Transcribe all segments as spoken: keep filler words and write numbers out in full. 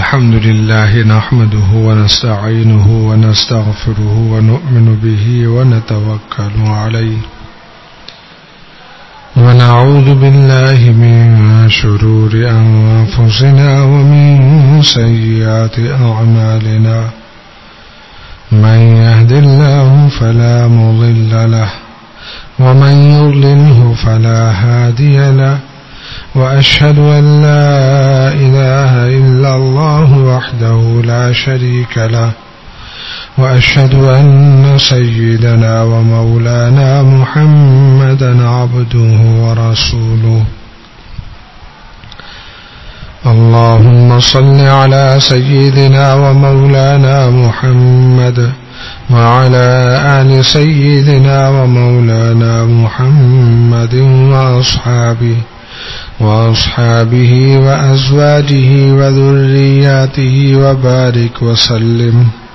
الحمد لله نحمده ونستعينه ونستغفره ونؤمن به ونتوكل عليه ونعوذ بالله من شرور أنفسنا ومن سيئات أعمالنا من يهد الله فلا مضل له ومن يضلله فلا هادي له وأشهد أن لا إله إلا الله وحده لا شريك له وأشهد أن سيدنا ومولانا محمدا عبده ورسوله اللهم صل على سيدنا ومولانا محمد وعلى آل سيدنا ومولانا محمد وأصحابه وأصحابه وأزواجه وذرياته وبارك وسلم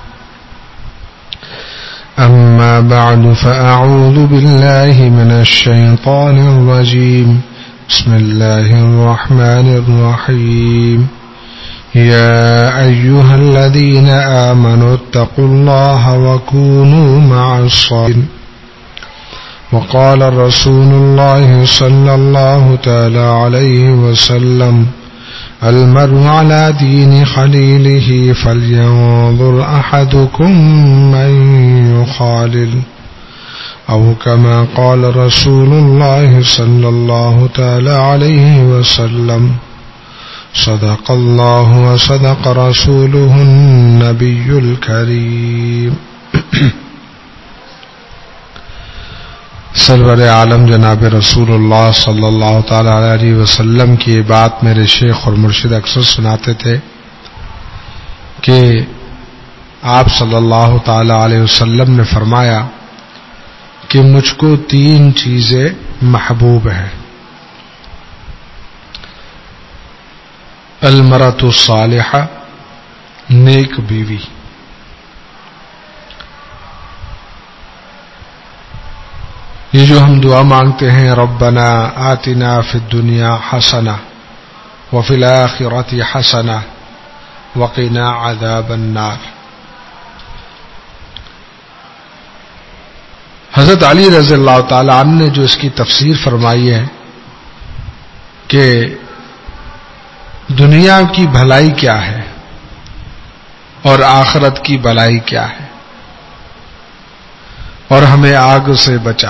أما بعد فأعوذ بالله من الشيطان الرجيم بسم الله الرحمن الرحيم يا أيها الذين آمنوا اتقوا الله وكونوا مع الصادقين وقال رسول الله صلى الله تعالى عليه وسلم المرء على دين خليله فلينظر أحدكم من يخالل أو كما قال رسول الله صلى الله تعالى عليه وسلم صدق الله وصدق رسوله النبي الكريم سرور عالم جناب رسول اللہ صلی اللہ تعالی علیہ وسلم کی یہ بات میرے شیخ اور مرشد اکثر سناتے تھے کہ آپ صلی اللہ تعالی علیہ وسلم نے فرمایا کہ مجھ کو تین چیزیں محبوب ہیں: المرأۃ الصالحہ، نیک بیوی، یہ جو ہم دعا مانگتے ہیں ربنا آتنا فی الدنیا حسنہ وفی الآخرۃ حسنہ وقنا عذاب النار، حضرت علی رضی اللہ تعالی عنہ نے جو اس کی تفسیر فرمائی ہے کہ دنیا کی بھلائی کیا ہے اور آخرت کی بھلائی کیا ہے اور ہمیں آگ سے بچا،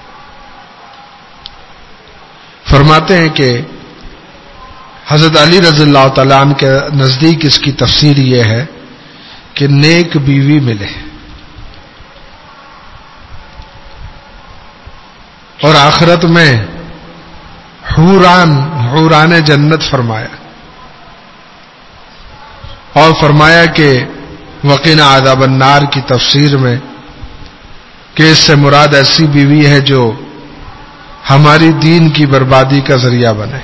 فرماتے ہیں کہ حضرت علی رضی اللہ تعالیٰ عنہ کے نزدیک اس کی تفسیر یہ ہے کہ نیک بیوی ملے اور آخرت میں حوران حوران جنت فرمایا، اور فرمایا کہ وقنا عذاب النار کی تفسیر میں کہ اس سے مراد ایسی بیوی ہے جو ہماری دین کی بربادی کا ذریعہ بنے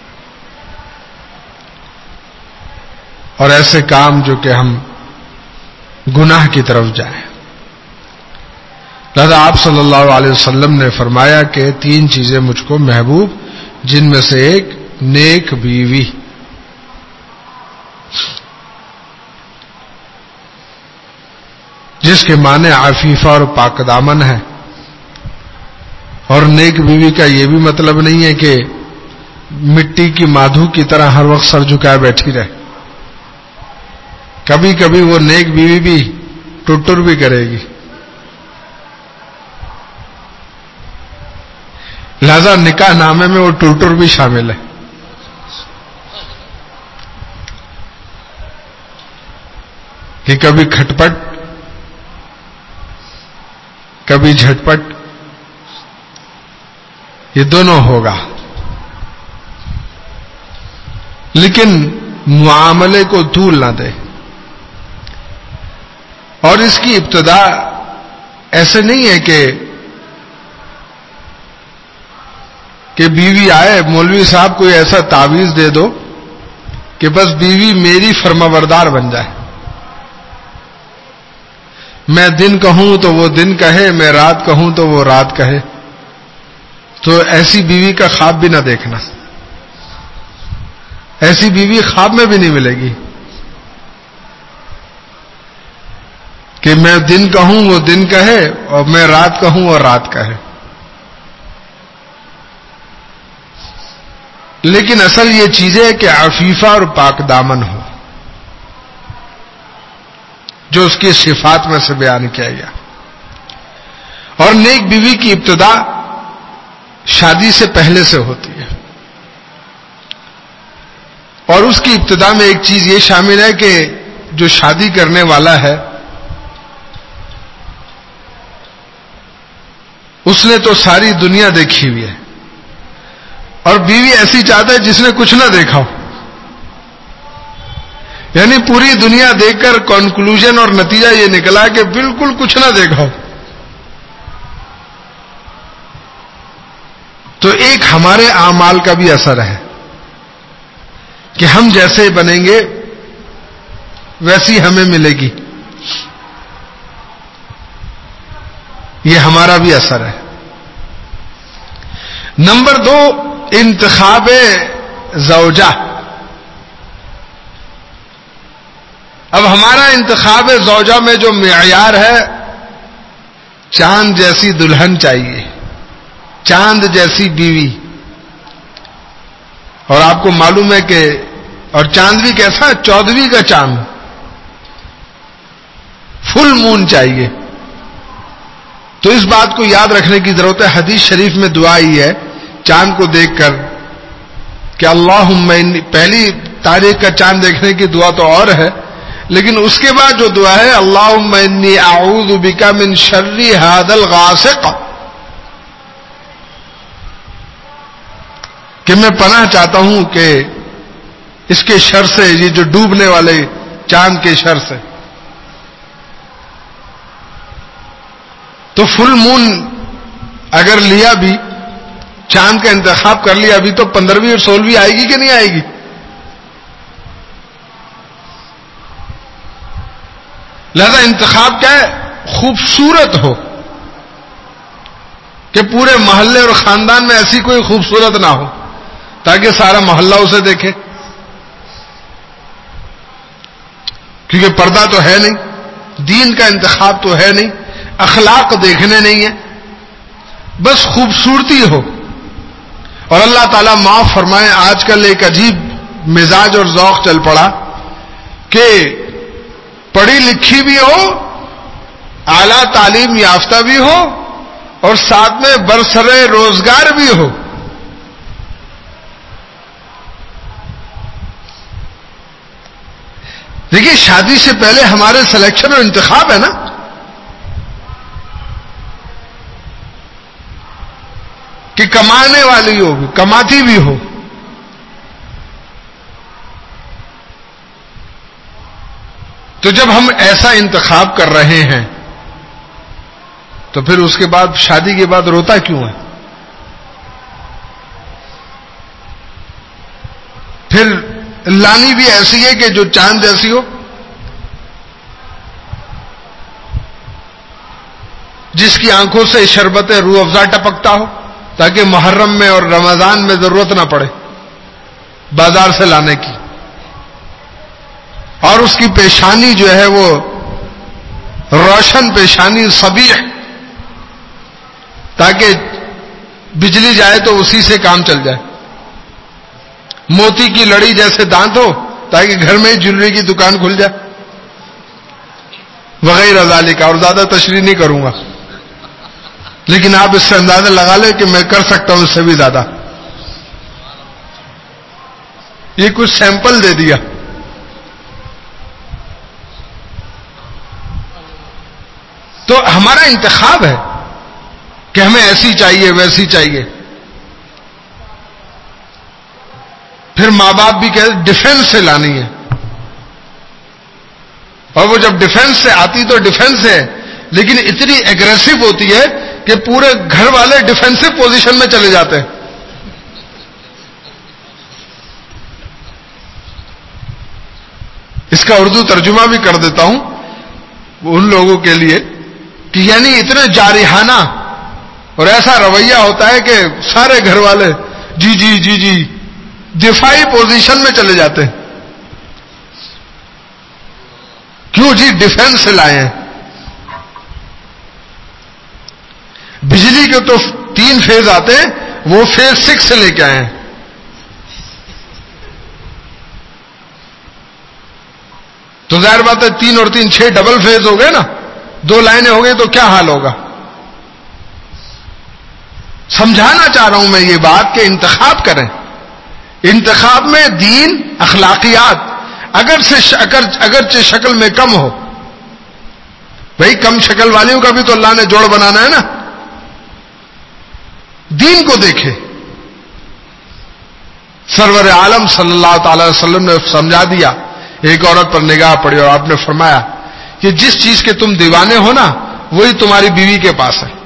اور ایسے کام جو کہ ہم گناہ کی طرف جائیں۔ لہذا آپ صلی اللہ علیہ وسلم نے فرمایا کہ تین چیزیں مجھ کو محبوب، جن میں سے ایک نیک بیوی، جس کے معنی عفیفہ اور پاک دامن ہے، اور نیک بیوی کا یہ بھی مطلب نہیں ہے کہ مٹی کی مادھو کی طرح ہر وقت سر جھکائے بیٹھی رہے، کبھی کبھی وہ نیک بیوی بھی ٹٹر بھی کرے گی، لہذا نکاح نامے میں وہ ٹٹر بھی شامل ہے۔ کہ کبھی کھٹپٹ کبھی جھٹپٹ، یہ دونوں ہوگا، لیکن معاملے کو طول نہ دے۔ اور اس کی ابتدا ایسے نہیں ہے کہ کہ بیوی آئے مولوی صاحب کوئی ایسا تعویذ دے دو کہ بس بیوی میری فرمانبردار بن جائے، میں دن کہوں تو وہ دن کہے، میں رات کہوں تو وہ رات کہے، تو ایسی بیوی کا خواب بھی نہ دیکھنا، ایسی بیوی خواب میں بھی نہیں ملے گی۔ کہ میں دن کہوں وہ دن کہے اور میں رات کہوں وہ رات کہے. لیکن اصل یہ چیز ہے کہ عفیفہ اور پاک دامن ہو، جو اس کی صفات میں سے بیان کیا گیا. اور نیک بیوی کی ابتدا شادی سے پہلے سے ہوتی ہے، اور اس کی ابتدا میں ایک چیز یہ شامل ہے کہ جو شادی کرنے والا ہے اس نے تو ساری دنیا دیکھی ہوئی ہے، اور بیوی ایسی چاہتا ہے جس نے کچھ نہ دیکھا ہو. یعنی پوری دنیا دیکھ کر کنکلوژن اور نتیجہ یہ نکلا کہ بالکل کچھ نہ دیکھا ہو. تو ایک ہمارے اعمال کا بھی اثر ہے کہ ہم جیسے بنیں گے ویسی ہمیں ملے گی، یہ ہمارا بھی اثر ہے. نمبر دو، انتخاب زوجہ. اب ہمارا انتخاب زوجہ میں جو معیار ہے، چاند جیسی دلہن چاہیے، چاند جیسی بیوی. اور آپ کو معلوم ہے کہ اور چاند بھی کیسا، چودہویں کا چاند، فل مون چاہیے. تو اس بات کو یاد رکھنے کی ضرورت ہے. حدیث شریف میں دعا ہی ہے چاند کو دیکھ کر کہ اللہم انی، پہلی تاریخ کا چاند دیکھنے کی دعا تو اور ہے، لیکن اس کے بعد جو دعا ہے اللہم انی اعوذ بک من شر ھذا الغاسق، کہ میں پناہ چاہتا ہوں کہ اس کے شر سے، یہ جو ڈوبنے والے چاند کے شر سے. تو فل مون اگر لیا بھی، چاند کا انتخاب کر لیا ابھی، تو پندرہویں اور سولہویں آئے گی کہ نہیں آئے گی؟ لہذا انتخاب کیا ہے؟ خوبصورت ہو، کہ پورے محلے اور خاندان میں ایسی کوئی خوبصورت نہ ہو تاکہ سارا محلہ اسے دیکھے. کیونکہ پردہ تو ہے نہیں، دین کا انتخاب تو ہے نہیں، اخلاق دیکھنے نہیں ہے، بس خوبصورتی ہو. اور اللہ تعالیٰ معاف فرمائے، آج کل ایک عجیب مزاج اور ذوق چل پڑا کہ پڑھی لکھی بھی ہو، اعلیٰ تعلیم یافتہ بھی ہو، اور ساتھ میں برسر روزگار بھی ہو. دیکھیے، شادی سے پہلے ہمارے سلیکشن اور انتخاب ہے نا. کہ کمانے والی ہو، کماتی بھی ہو. تو جب ہم ایسا انتخاب کر رہے ہیں تو پھر اس کے بعد شادی کے بعد روتا کیوں ہے؟ پھر لانی بھی ایسی ہے کہ جو چاند جیسی ہو، جس کی آنکھوں سے شربت روح افزا ٹپکتا ہو، تاکہ محرم میں اور رمضان میں ضرورت نہ پڑے بازار سے لانے کی. اور اس کی پیشانی جو ہے وہ روشن پیشانی، صبیح، تاکہ بجلی جائے تو اسی سے کام چل جائے. موتی کی لڑی جیسے دانت ہو تاکہ گھر میں ہی جویلری کی دکان کھل جائے، وغیرہ ذالک. اور زیادہ تشریح نہیں کروں گا، لیکن آپ اس سے اندازہ لگا لیں کہ میں کر سکتا ہوں اس سے بھی زیادہ. یہ کچھ سیمپل دے دیا. تو ہمارا انتخاب ہے کہ ہمیں ایسی چاہیے، ویسی چاہیے. پھر ماں باپ بھی کہتے ڈیفنس سے لانی ہے، اور وہ جب ڈیفنس سے آتی تو ڈیفنس ہے، لیکن اتنی ایگریسو ہوتی ہے کہ پورے گھر والے ڈیفینسو پوزیشن میں چلے جاتے ہیں. اس کا اردو ترجمہ بھی کر دیتا ہوں ان لوگوں کے لیے کہ یعنی اتنے جارحانہ اور ایسا رویہ ہوتا ہے کہ سارے گھر والے جی جی جی جی دفاعی پوزیشن میں چلے جاتے ہیں. کیوں جی؟ ڈیفنس سے لائے ہیں. کے تو تین فیز آتے ہیں، وہ فیز سکس سے لے کے آئے ہیں. تو ظاہر بات ہے تین اور تین چھ ڈبل فیز ہو گئے نا، دو لائنیں ہو گئی تو کیا حال ہوگا. سمجھانا چاہ رہا ہوں میں یہ بات کہ انتخاب کریں. انتخاب میں دین، اخلاقیات اگر سے اگر اگرچہ شکل میں کم ہو، بھئی کم شکل والیوں کا بھی تو اللہ نے جوڑ بنانا ہے نا. دین کو دیکھے. سرور عالم صلی اللہ تعالی وسلم نے سمجھا دیا. ایک عورت پر نگاہ پڑی اور آپ نے فرمایا کہ جس چیز کے تم دیوانے ہو نا وہی تمہاری بیوی کے پاس ہے.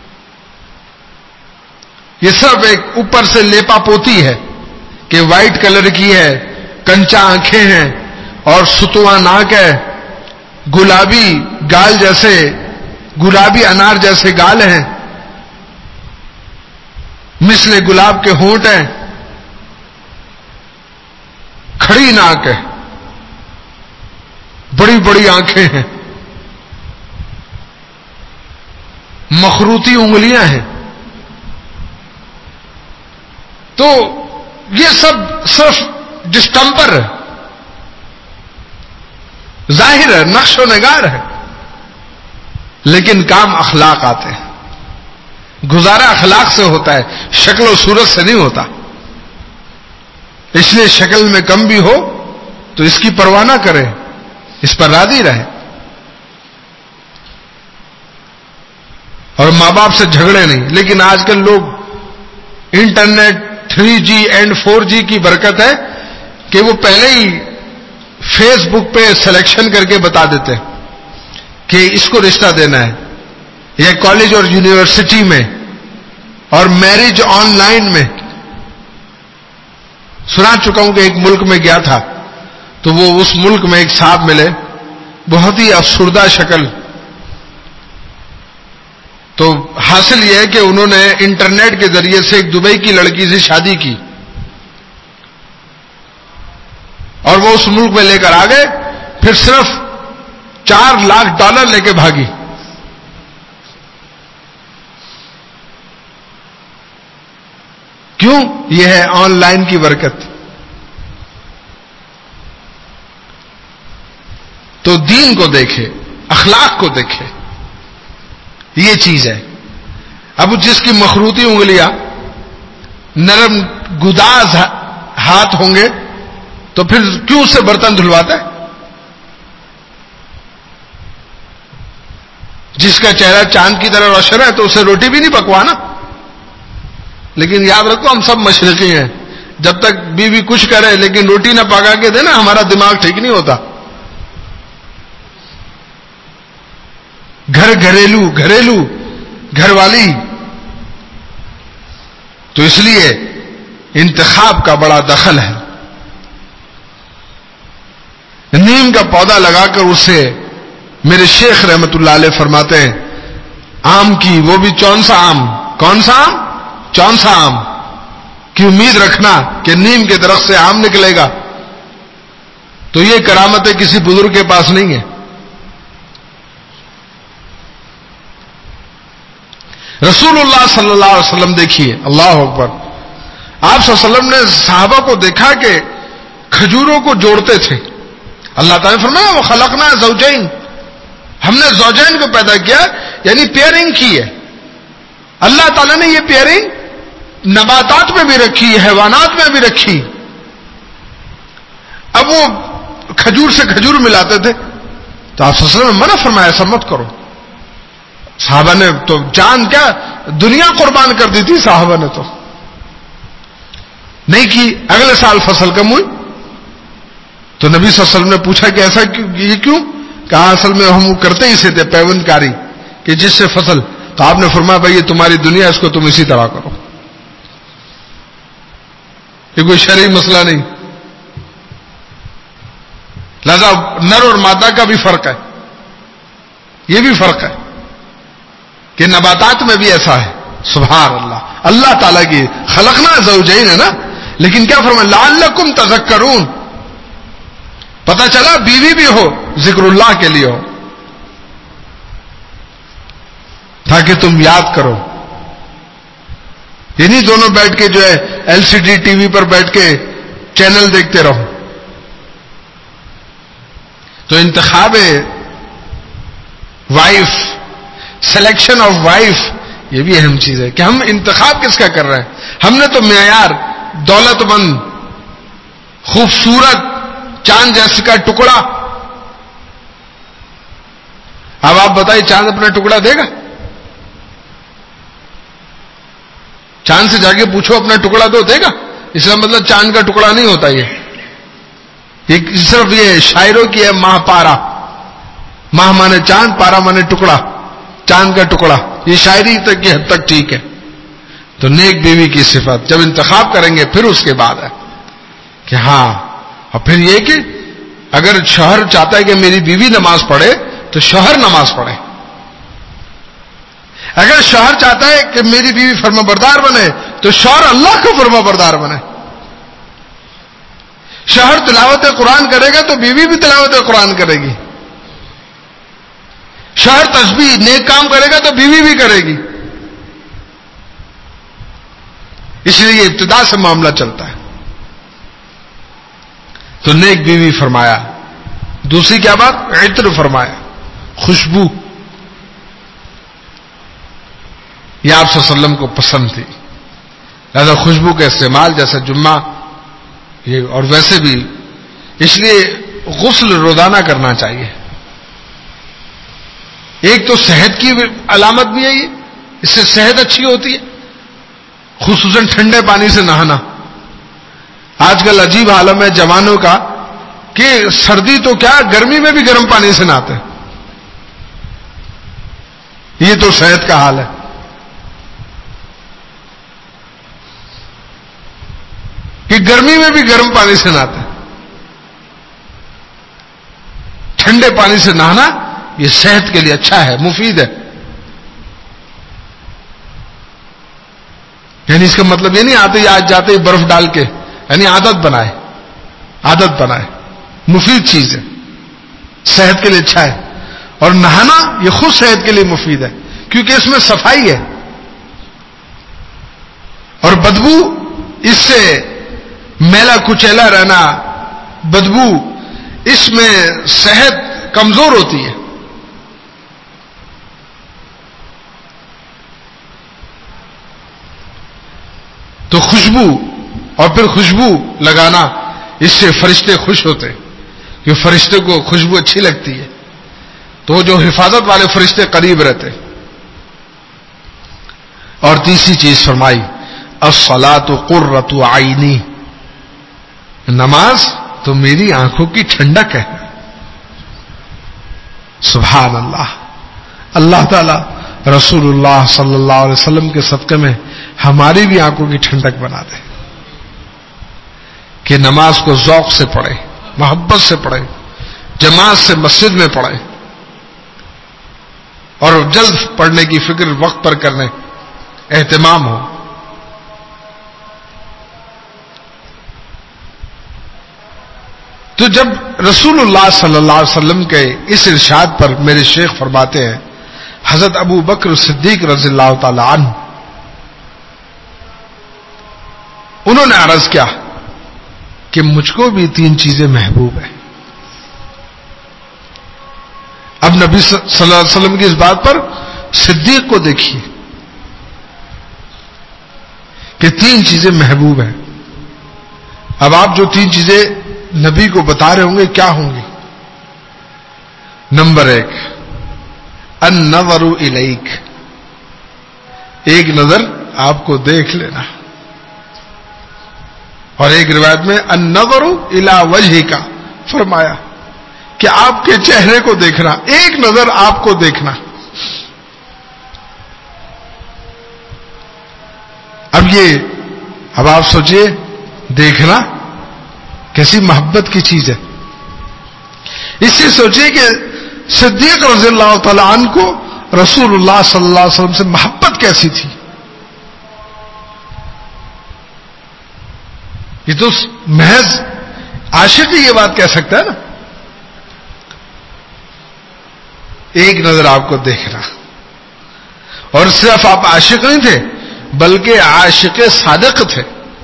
یہ سب ایک اوپر سے لیپا پوتی ہے کہ وائٹ کلر کی ہے، کنچا آنکھیں ہیں اور ستواں ناک ہے، گلابی گال جیسے، گلابی انار جیسے گال ہیں، مثل گلاب کے ہونٹ ہیں، کھڑی ناک ہے، بڑی بڑی آنکھیں ہیں، مخروطی انگلیاں ہیں. تو یہ سب صرف ڈسٹمپر ہے، ظاہر ہے، نقش و نگار ہے، لیکن کام اخلاق آتے ہیں. گزارا اخلاق سے ہوتا ہے، شکل و صورت سے نہیں ہوتا. اس لیے شکل میں کم بھی ہو تو اس کی پرواہ نہ کرے، اس پر راضی رہے. اور ماں باپ سے جھگڑے نہیں. لیکن آج کل لوگ internet three G and four G کی برکت ہے کہ وہ پہلے ہی فیس بک پہ سلیکشن کر کے بتا دیتے ہیں کہ اس کو رشتہ دینا ہے، یا کالج اور یونیورسٹی میں، اور میرج آن لائن میں. سنا چکا ہوں کہ ایک ملک میں گیا تھا تو وہ اس ملک میں ایک صاحب ملے، بہت ہی افسردہ شکل. تو حاصل یہ ہے کہ انہوں نے انٹرنیٹ کے ذریعے سے ایک دبئی کی لڑکی سے شادی کی اور وہ اس ملک میں لے کر آ گئے. پھر صرف چار لاکھ ڈالر لے کے بھاگی. کیوں؟ یہ ہے آن لائن کی برکت. تو دین کو دیکھے، اخلاق کو دیکھے، یہ چیز ہے. اب جس کی مخروطی انگلیاں، نرم گداز ہاتھ ہوں گے تو پھر کیوں سے برتن دھلواتا ہے؟ جس کا چہرہ چاند کی طرح روشن ہے تو اسے روٹی بھی نہیں پکوانا. لیکن یاد رکھو ہم سب مشرقی ہیں، جب تک بیوی کچھ کرے لیکن روٹی نہ پکا کے دے نا ہمارا دماغ ٹھیک نہیں ہوتا. گھر گھریلو گھریلو گھر والی. تو اس لیے انتخاب کا بڑا دخل ہے. نیم کا پودا لگا کر اسے میرے شیخ رحمت اللہ علیہ فرماتے ہیں آم کی، وہ بھی چون سا آم، کون سا آم؟ چون سا آم کی امید رکھنا کہ نیم کے درخت سے آم نکلے گا تو یہ کرامتیں کسی بزرگ کے پاس نہیں ہے. رسول اللہ صلی اللہ علیہ وسلم دیکھیے، اللہ اکبر، آپ صلی اللہ علیہ وسلم نے صحابہ کو دیکھا کہ کھجوروں کو جوڑتے تھے. اللہ تعالیٰ نے فرمایا وہ خلقنا زوجین، ہم نے زوجین کو پیدا کیا، یعنی پیئرنگ کی ہے. اللہ تعالیٰ نے یہ پیئرنگ نباتات میں بھی رکھی، حیوانات میں بھی رکھی. اب وہ کھجور سے کھجور ملاتے تھے تو آپ صلی اللہ علیہ وسلم نے منع فرمایا ایسا مت کرو. صحابہ نے تو جان کیا دنیا قربان کر دی تھی، صحابہ نے تو نہیں کی. اگلے سال فصل کم ہوئی تو نبی صلی اللہ علیہ وسلم نے پوچھا کہ ایسا یہ کیوں؟ کہا اصل میں ہم کرتے ہی سے تھے پیوند کاری کہ جس سے فصل. تو آپ نے فرمایا بھائی یہ تمہاری دنیا، اس کو تم اسی طرح کرو، یہ کوئی شرعی مسئلہ نہیں. لہذا نر اور مادہ کا بھی فرق ہے، یہ بھی فرق ہے کہ نباتات میں بھی ایسا ہے. سبحان اللہ، اللہ تعالیٰ کی خلقنا زوجین ہے نا، لیکن کیا فرمایا لعلکم تذکرون. پتہ چلا بیوی بھی ہو ذکر اللہ کے لیے ہو تاکہ تم یاد کرو. یہ نہیں دونوں بیٹھ کے جو ہے L C D T V پر بیٹھ کے چینل دیکھتے رہو. تو انتخاب وائف، سلیکشن آف وائف، یہ بھی اہم چیز ہے کہ ہم انتخاب کس کا کر رہے ہیں. ہم نے تو معیار دولت مند، خوبصورت، چاند جیسے کا ٹکڑا. اب آپ بتائیے چاند اپنا ٹکڑا دے گا؟ چاند سے جا کے پوچھو اپنا ٹکڑا دو، دے گا؟ اس کا مطلب چاند کا ٹکڑا نہیں ہوتا. یہ یہ صرف یہ شاعروں کی ہے ماہ پارا. ماہ مانے چاند، پارا مانے ٹکڑا، چاند کا ٹکڑا. یہ شاعری تک کی حد تک ٹھیک ہے. تو نیک بیوی کی صفت جب انتخاب کریں گے پھر اس کے بعد ہے کہ ہاں. اور پھر یہ کہ اگر شوہر چاہتا ہے کہ میری بیوی نماز پڑھے تو شوہر نماز پڑھے. اگر شوہر چاہتا ہے کہ میری بیوی فرما بردار بنے تو شوہر اللہ کا فرما بردار بنے. شوہر تلاوت قرآن کرے گا تو بیوی بھی تلاوت قرآن کرے گی. شوہر تسبیح نیک کام کرے گا تو بیوی بھی کرے گی. اس لیے ابتدا سے معاملہ چلتا ہے. تو نیک بیوی فرمایا. دوسری کیا بات؟ عطر فرمایا، خوشبو. یہ آپ صلی اللہ علیہ وسلم کو پسند تھی، لہذا خوشبو کا استعمال جیسا جمعہ یہ اور ویسے بھی. اس لیے غسل روزانہ کرنا چاہیے. ایک تو صحت کی علامت بھی ہے، یہ اس سے صحت اچھی ہوتی ہے، خصوصاً ٹھنڈے پانی سے نہانا. آج کل عجیب عالم ہے جوانوں کا کہ سردی تو کیا گرمی میں بھی گرم پانی سے نہاتے ہیں. یہ تو صحت کا حال ہے. کہ گرمی میں بھی گرم پانی سے نہاتے ہیں. ٹھنڈے پانی سے نہانا یہ صحت کے لیے اچھا ہے، مفید ہے. یعنی اس کا مطلب یہ نہیں آتے ہی آج جاتے ہی برف ڈال کے، یعنی عادت بنائے، عادت بنائے. مفید چیز ہے، صحت کے لیے اچھا ہے. اور نہانا یہ خود صحت کے لیے مفید ہے کیونکہ اس میں صفائی ہے. اور بدبو، اس سے میلا کچیلا رہنا، بدبو، اس میں صحت کمزور ہوتی ہے. تو خوشبو، اور پھر خوشبو لگانا، اس سے فرشتے خوش ہوتے کہ فرشتے کو خوشبو اچھی لگتی ہے تو جو حفاظت والے فرشتے قریب رہتے. اور تیسری چیز فرمائی الصلاۃ قرۃ عینی، نماز تو میری آنکھوں کی ٹھنڈک ہے. سبحان اللہ. اللہ تعالی رسول اللہ صلی اللہ علیہ وسلم کے صدقے میں ہماری بھی آنکھوں کی ٹھنڈک بنا دے کہ نماز کو ذوق سے پڑھے، محبت سے پڑھے، جماعت سے مسجد میں پڑھے، اور جلد پڑھنے کی فکر وقت پر کرنے اہتمام ہو. تو جب رسول اللہ صلی اللہ علیہ وسلم کے اس ارشاد پر میرے شیخ فرماتے ہیں، حضرت ابو بکر صدیق رضی اللہ تعالی عنہ انہوں نے عرض کیا کہ مجھ کو بھی تین چیزیں محبوب ہیں. اب نبی صلی اللہ علیہ وسلم کی اس بات پر صدیق کو دیکھیے کہ تین چیزیں محبوب ہیں. اب آپ جو تین چیزیں نبی کو بتا رہے ہوں گے کیا ہوں گی؟ نمبر ایک، النظر الیک، ایک نظر آپ کو دیکھ لینا. اور ایک روایت میں النظر الی وجہک فرمایا کہ آپ کے چہرے کو دیکھنا، ایک نظر آپ کو دیکھنا. اب یہ اب آپ سوچئے دیکھنا کیسی محبت کی چیز ہے. اس سے سوچئے کہ صدیق رضی اللہ تعالی عنہ کو رسول اللہ صلی اللہ علیہ وسلم سے محبت کیسی تھی. یہ تو محض عاشق ہی یہ بات کہہ سکتا ہے نا. ایک نظر آپ کو دیکھنا. اور صرف آپ عاشق نہیں تھے بلکہ عاشق صادق تھے.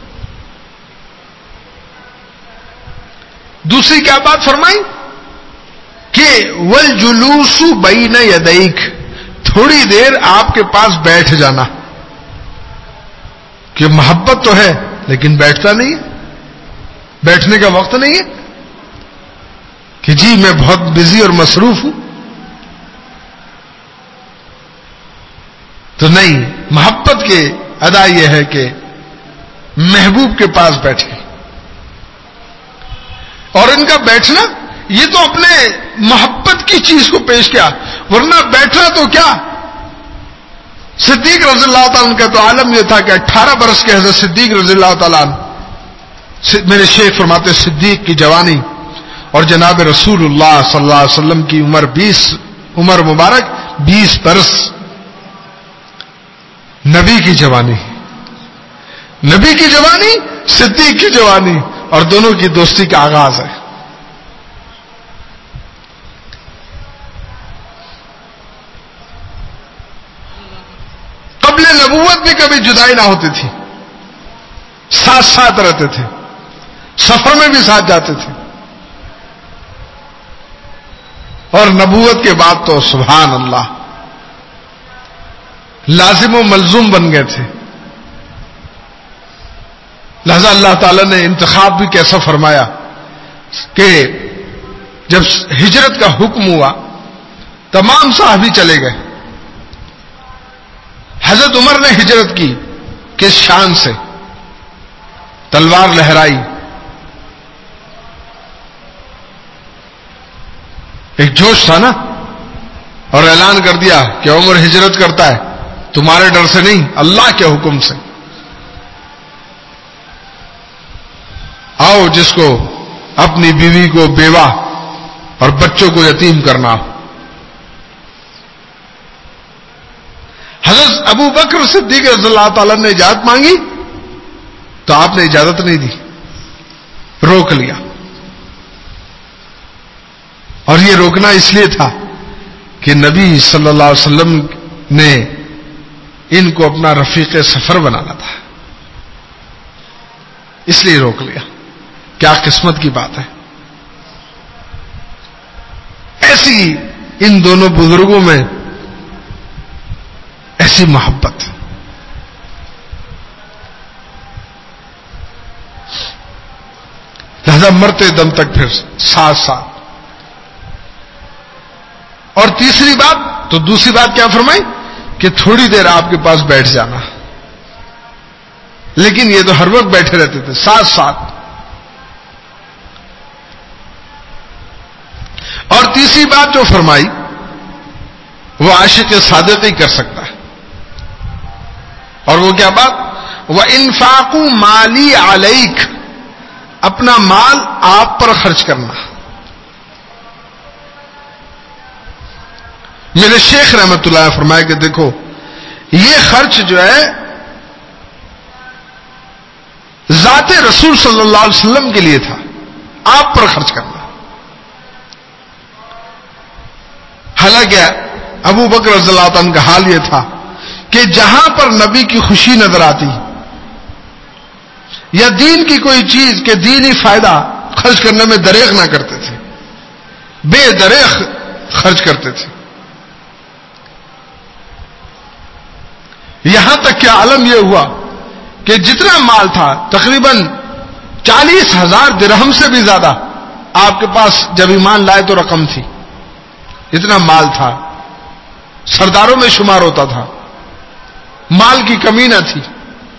دوسری کیا بات فرمائی کہ والجلوس بین یدیک، تھوڑی دیر آپ کے پاس بیٹھ جانا. کہ محبت تو ہے لیکن بیٹھتا نہیں ہے، بیٹھنے کا وقت نہیں ہے کہ جی میں بہت بزی اور مصروف ہوں. تو نہیں، محبت کے ادا یہ ہے کہ محبوب کے پاس بیٹھے. اور ان کا بیٹھنا یہ تو اپنے محبت کی چیز کو پیش کیا، ورنہ بیٹھنا تو کیا. صدیق رضی اللہ تعالیٰ عنہ کا تو عالم یہ تھا کہ اٹھارہ برس کے حضرت صدیق رضی اللہ تعالیٰ عنہ، میرے شیخ فرماتے صدیق کی جوانی اور جناب رسول اللہ صلی اللہ علیہ وسلم کی عمر بیس عمر مبارک بیس برس. نبی کی جوانی، نبی کی جوانی، صدیق کی جوانی، اور دونوں کی دوستی کا آغاز ہے. قبل نبوت بھی کبھی جدائی نہ ہوتی تھی، ساتھ ساتھ رہتے تھے، سفر میں بھی ساتھ جاتے تھے. اور نبوت کے بعد تو سبحان اللہ لازم و ملزوم بن گئے تھے. لہذا اللہ تعالیٰ نے انتخاب بھی کیسا فرمایا کہ جب ہجرت کا حکم ہوا تمام صحابی چلے گئے. حضرت عمر نے ہجرت کی کس شان سے، تلوار لہرائی، ایک جوش تھا نا، اور اعلان کر دیا کہ عمر ہجرت کرتا ہے، تمہارے ڈر سے نہیں، اللہ کے حکم سے. آؤ جس کو اپنی بیوی کو بیوہ اور بچوں کو یتیم کرنا. حضرت ابو بکر صدیق رضی اللہ تعالیٰ نے اجازت مانگی تو آپ نے اجازت نہیں دی، روک لیا. اور یہ روکنا اس لیے تھا کہ نبی صلی اللہ علیہ وسلم نے ان کو اپنا رفیق سفر بنانا تھا، اس لیے روک لیا. کیا قسمت کی بات ہے. ایسی ان دونوں بزرگوں میں ایسی محبت. لہذا مرتے دم تک پھر ساتھ ساتھ. اور تیسری بات تو دوسری بات کیا فرمائی کہ تھوڑی دیر آپ کے پاس بیٹھ جانا، لیکن یہ تو ہر وقت بیٹھے رہتے تھے ساتھ ساتھ. اور تیسری بات جو فرمائی وہ عاشق صادق ہی کر سکتا ہے. اور وہ کیا بات؟ وَإِنفَاقُ مَالِي عَلَيْكَ، اپنا مال آپ پر خرچ کرنا. میرے شیخ رحمت اللہ فرمایا کہ دیکھو یہ خرچ جو ہے ذات رسول صلی اللہ علیہ وسلم کے لیے تھا، آپ پر خرچ کرنا. حالانکہ ابو بکر رضی اللہ عنہ کا حال یہ تھا کہ جہاں پر نبی کی خوشی نظر آتی یا دین کی کوئی چیز کے دینی فائدہ خرچ کرنے میں دریغ نہ کرتے تھے، بے دریغ خرچ کرتے تھے. یہاں تک کہ عالم یہ ہوا کہ جتنا مال تھا تقریباً چالیس ہزار درہم سے بھی زیادہ آپ کے پاس جب ایمان لائے تو رقم تھی، اتنا مال تھا، سرداروں میں شمار ہوتا تھا، مال کی کمی نہ تھی.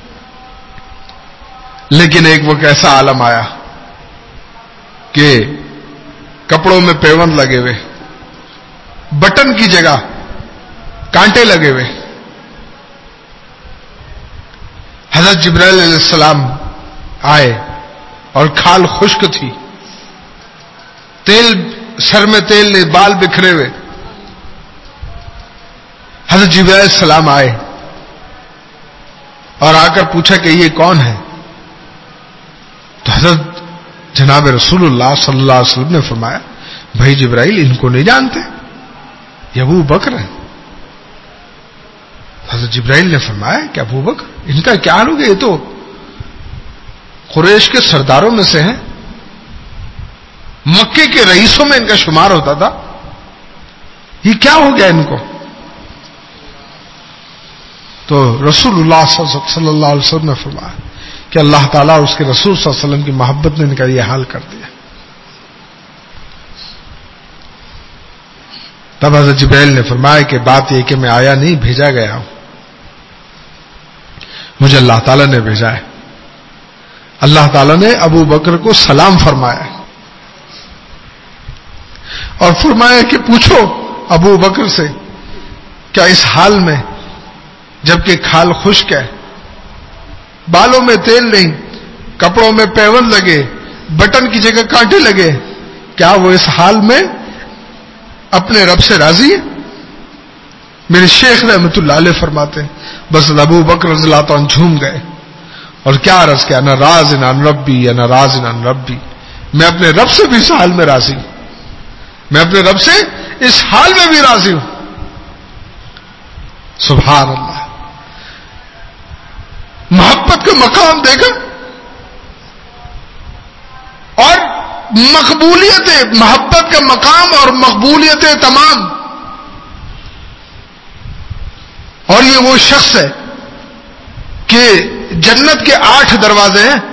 لیکن ایک وقت ایسا عالم آیا کہ کپڑوں میں پیوند لگے ہوئے، بٹن کی جگہ کانٹے لگے ہوئے. حضرت جبرائیل علیہ السلام آئے اور کھال خشک تھی، تیل سر میں تیل نہیں، بال بکھرے ہوئے. حضرت جبرائیل علیہ السلام آئے اور آ کر پوچھا کہ یہ کون ہے؟ تو حضرت جناب رسول اللہ صلی اللہ علیہ وسلم نے فرمایا بھائی جبرائیل ان کو نہیں جانتے، یہ ابو بکر ہیں. حضرت جبرائیل نے فرمایا کہ ابو بکر ان کا کیا حال ہو گیا، یہ تو قریش کے سرداروں میں سے ہیں، مکے کے رئیسوں میں ان کا شمار ہوتا تھا، یہ کیا ہو گیا ان کو؟ تو رسول اللہ صلی اللہ علیہ وسلم نے فرمایا کہ اللہ تعالیٰ اور اس کے رسول صلی اللہ علیہ وسلم کی محبت نے ان کا یہ حال کر دیا۔ تب حضرت جبرائیل نے فرمایا کہ بات یہ کہ میں آیا نہیں، بھیجا گیا ہوں، مجھے اللہ تعالیٰ نے بھیجا ہے۔ اللہ تعالیٰ نے ابو بکر کو سلام فرمایا اور فرمایا کہ پوچھو ابو بکر سے کیا اس حال میں جبکہ کھال خشک ہے، بالوں میں تیل نہیں، کپڑوں میں پیون لگے، بٹن کی جگہ کانٹے لگے، کیا وہ اس حال میں اپنے رب سے راضی ہے؟ میرے شیخ رحمت اللہ علیہ فرماتے ہیں بس ابو بکر رضی اللہ عنہ جھوم گئے اور کیا عرض کیا، انا راض عن ربی انا راض عن ربی، میں اپنے رب سے بھی اس حال میں راضی ہوں، میں اپنے رب سے اس حال میں بھی راضی ہوں۔ سبحان اللہ، محبت کا مقام دیکھا اور مقبولیت محبت کا مقام اور مقبولیت تمام، اور یہ وہ شخص ہے کہ جنت کے آٹھ دروازے ہیں،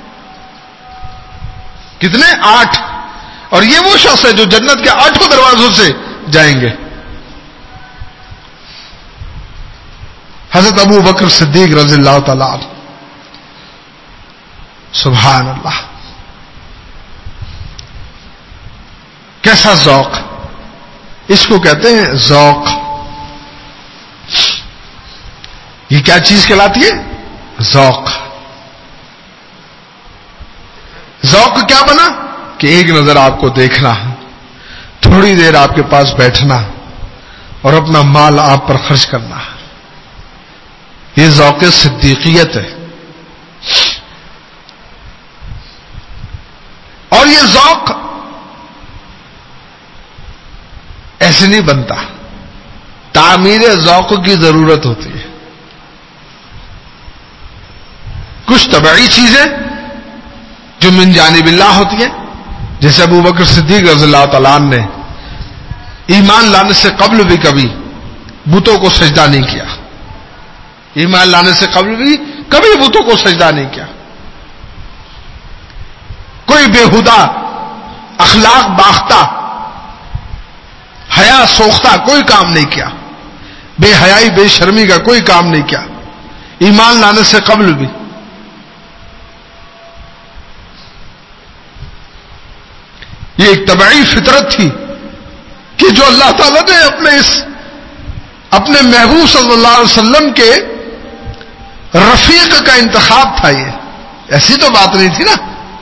کتنے؟ آٹھ، اور یہ وہ شخص ہے جو جنت کے آٹھوں دروازوں سے جائیں گے۔ حضرت ابو بکر صدیق رضی اللہ تعالی عنہ، سبحان اللہ، کیسا ذوق، اس کو کہتے ہیں ذوق۔ یہ کیا چیز کہلاتی ہے؟ ذوق۔ ذوق کیا بنا کہ ایک نظر آپ کو دیکھنا، تھوڑی دیر آپ کے پاس بیٹھنا اور اپنا مال آپ پر خرچ کرنا، یہ ذوق صدیقیت ہے۔ اور یہ ذوق ایسے نہیں بنتا، تعمیر ذوق کی ضرورت ہوتی ہے۔ کچھ طبعی چیزیں جو من جانب اللہ ہوتی ہیں، جیسے ابو بکر صدیق رضی اللہ تعالیٰ عنہ نے ایمان لانے سے قبل بھی کبھی بتوں کو سجدہ نہیں کیا، ایمان لانے سے قبل بھی کبھی بتوں کو سجدہ نہیں کیا، کوئی بےہودہ اخلاق باختہ حیا سوختہ کوئی کام نہیں کیا، بے حیائی بے شرمی کا کوئی کام نہیں کیا ایمان لانے سے قبل بھی۔ یہ ایک طبعی فطرت تھی کہ جو اللہ تعالیٰ نے اپنے اس اپنے محبوب صلی اللہ علیہ وسلم کے رفیق کا انتخاب تھا، یہ ایسی تو بات نہیں تھی نا۔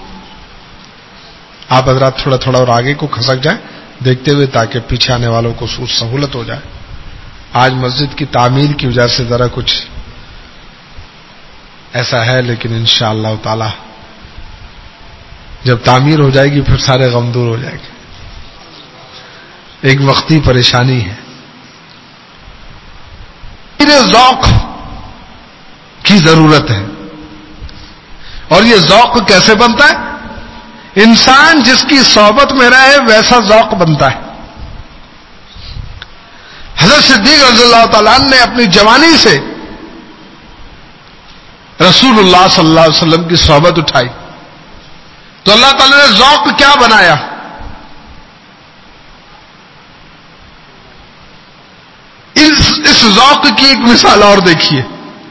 آپ حضرات تھوڑا تھوڑا اور آگے کو کھسک جائیں دیکھتے ہوئے تاکہ پیچھے آنے والوں کو سہولت ہو جائے۔ آج مسجد کی تعمیر کی وجہ سے ذرا کچھ ایسا ہے، لیکن انشاءاللہ تعالی جب تعمیر ہو جائے گی پھر سارے غم دور ہو جائے گے، ایک وقتی پریشانی ہے۔ میرے ذوق کی ضرورت ہے، اور یہ ذوق کیسے بنتا ہے؟ انسان جس کی صحبت میں رہے ویسا ذوق بنتا ہے۔ حضرت صدیق رضی اللہ تعالیٰ عنہ نے اپنی جوانی سے رسول اللہ صلی اللہ علیہ وسلم کی صحبت اٹھائی تو اللہ تعالیٰ نے ذوق کیا بنایا؟ اس اس ذوق کی ایک مثال اور دیکھیے۔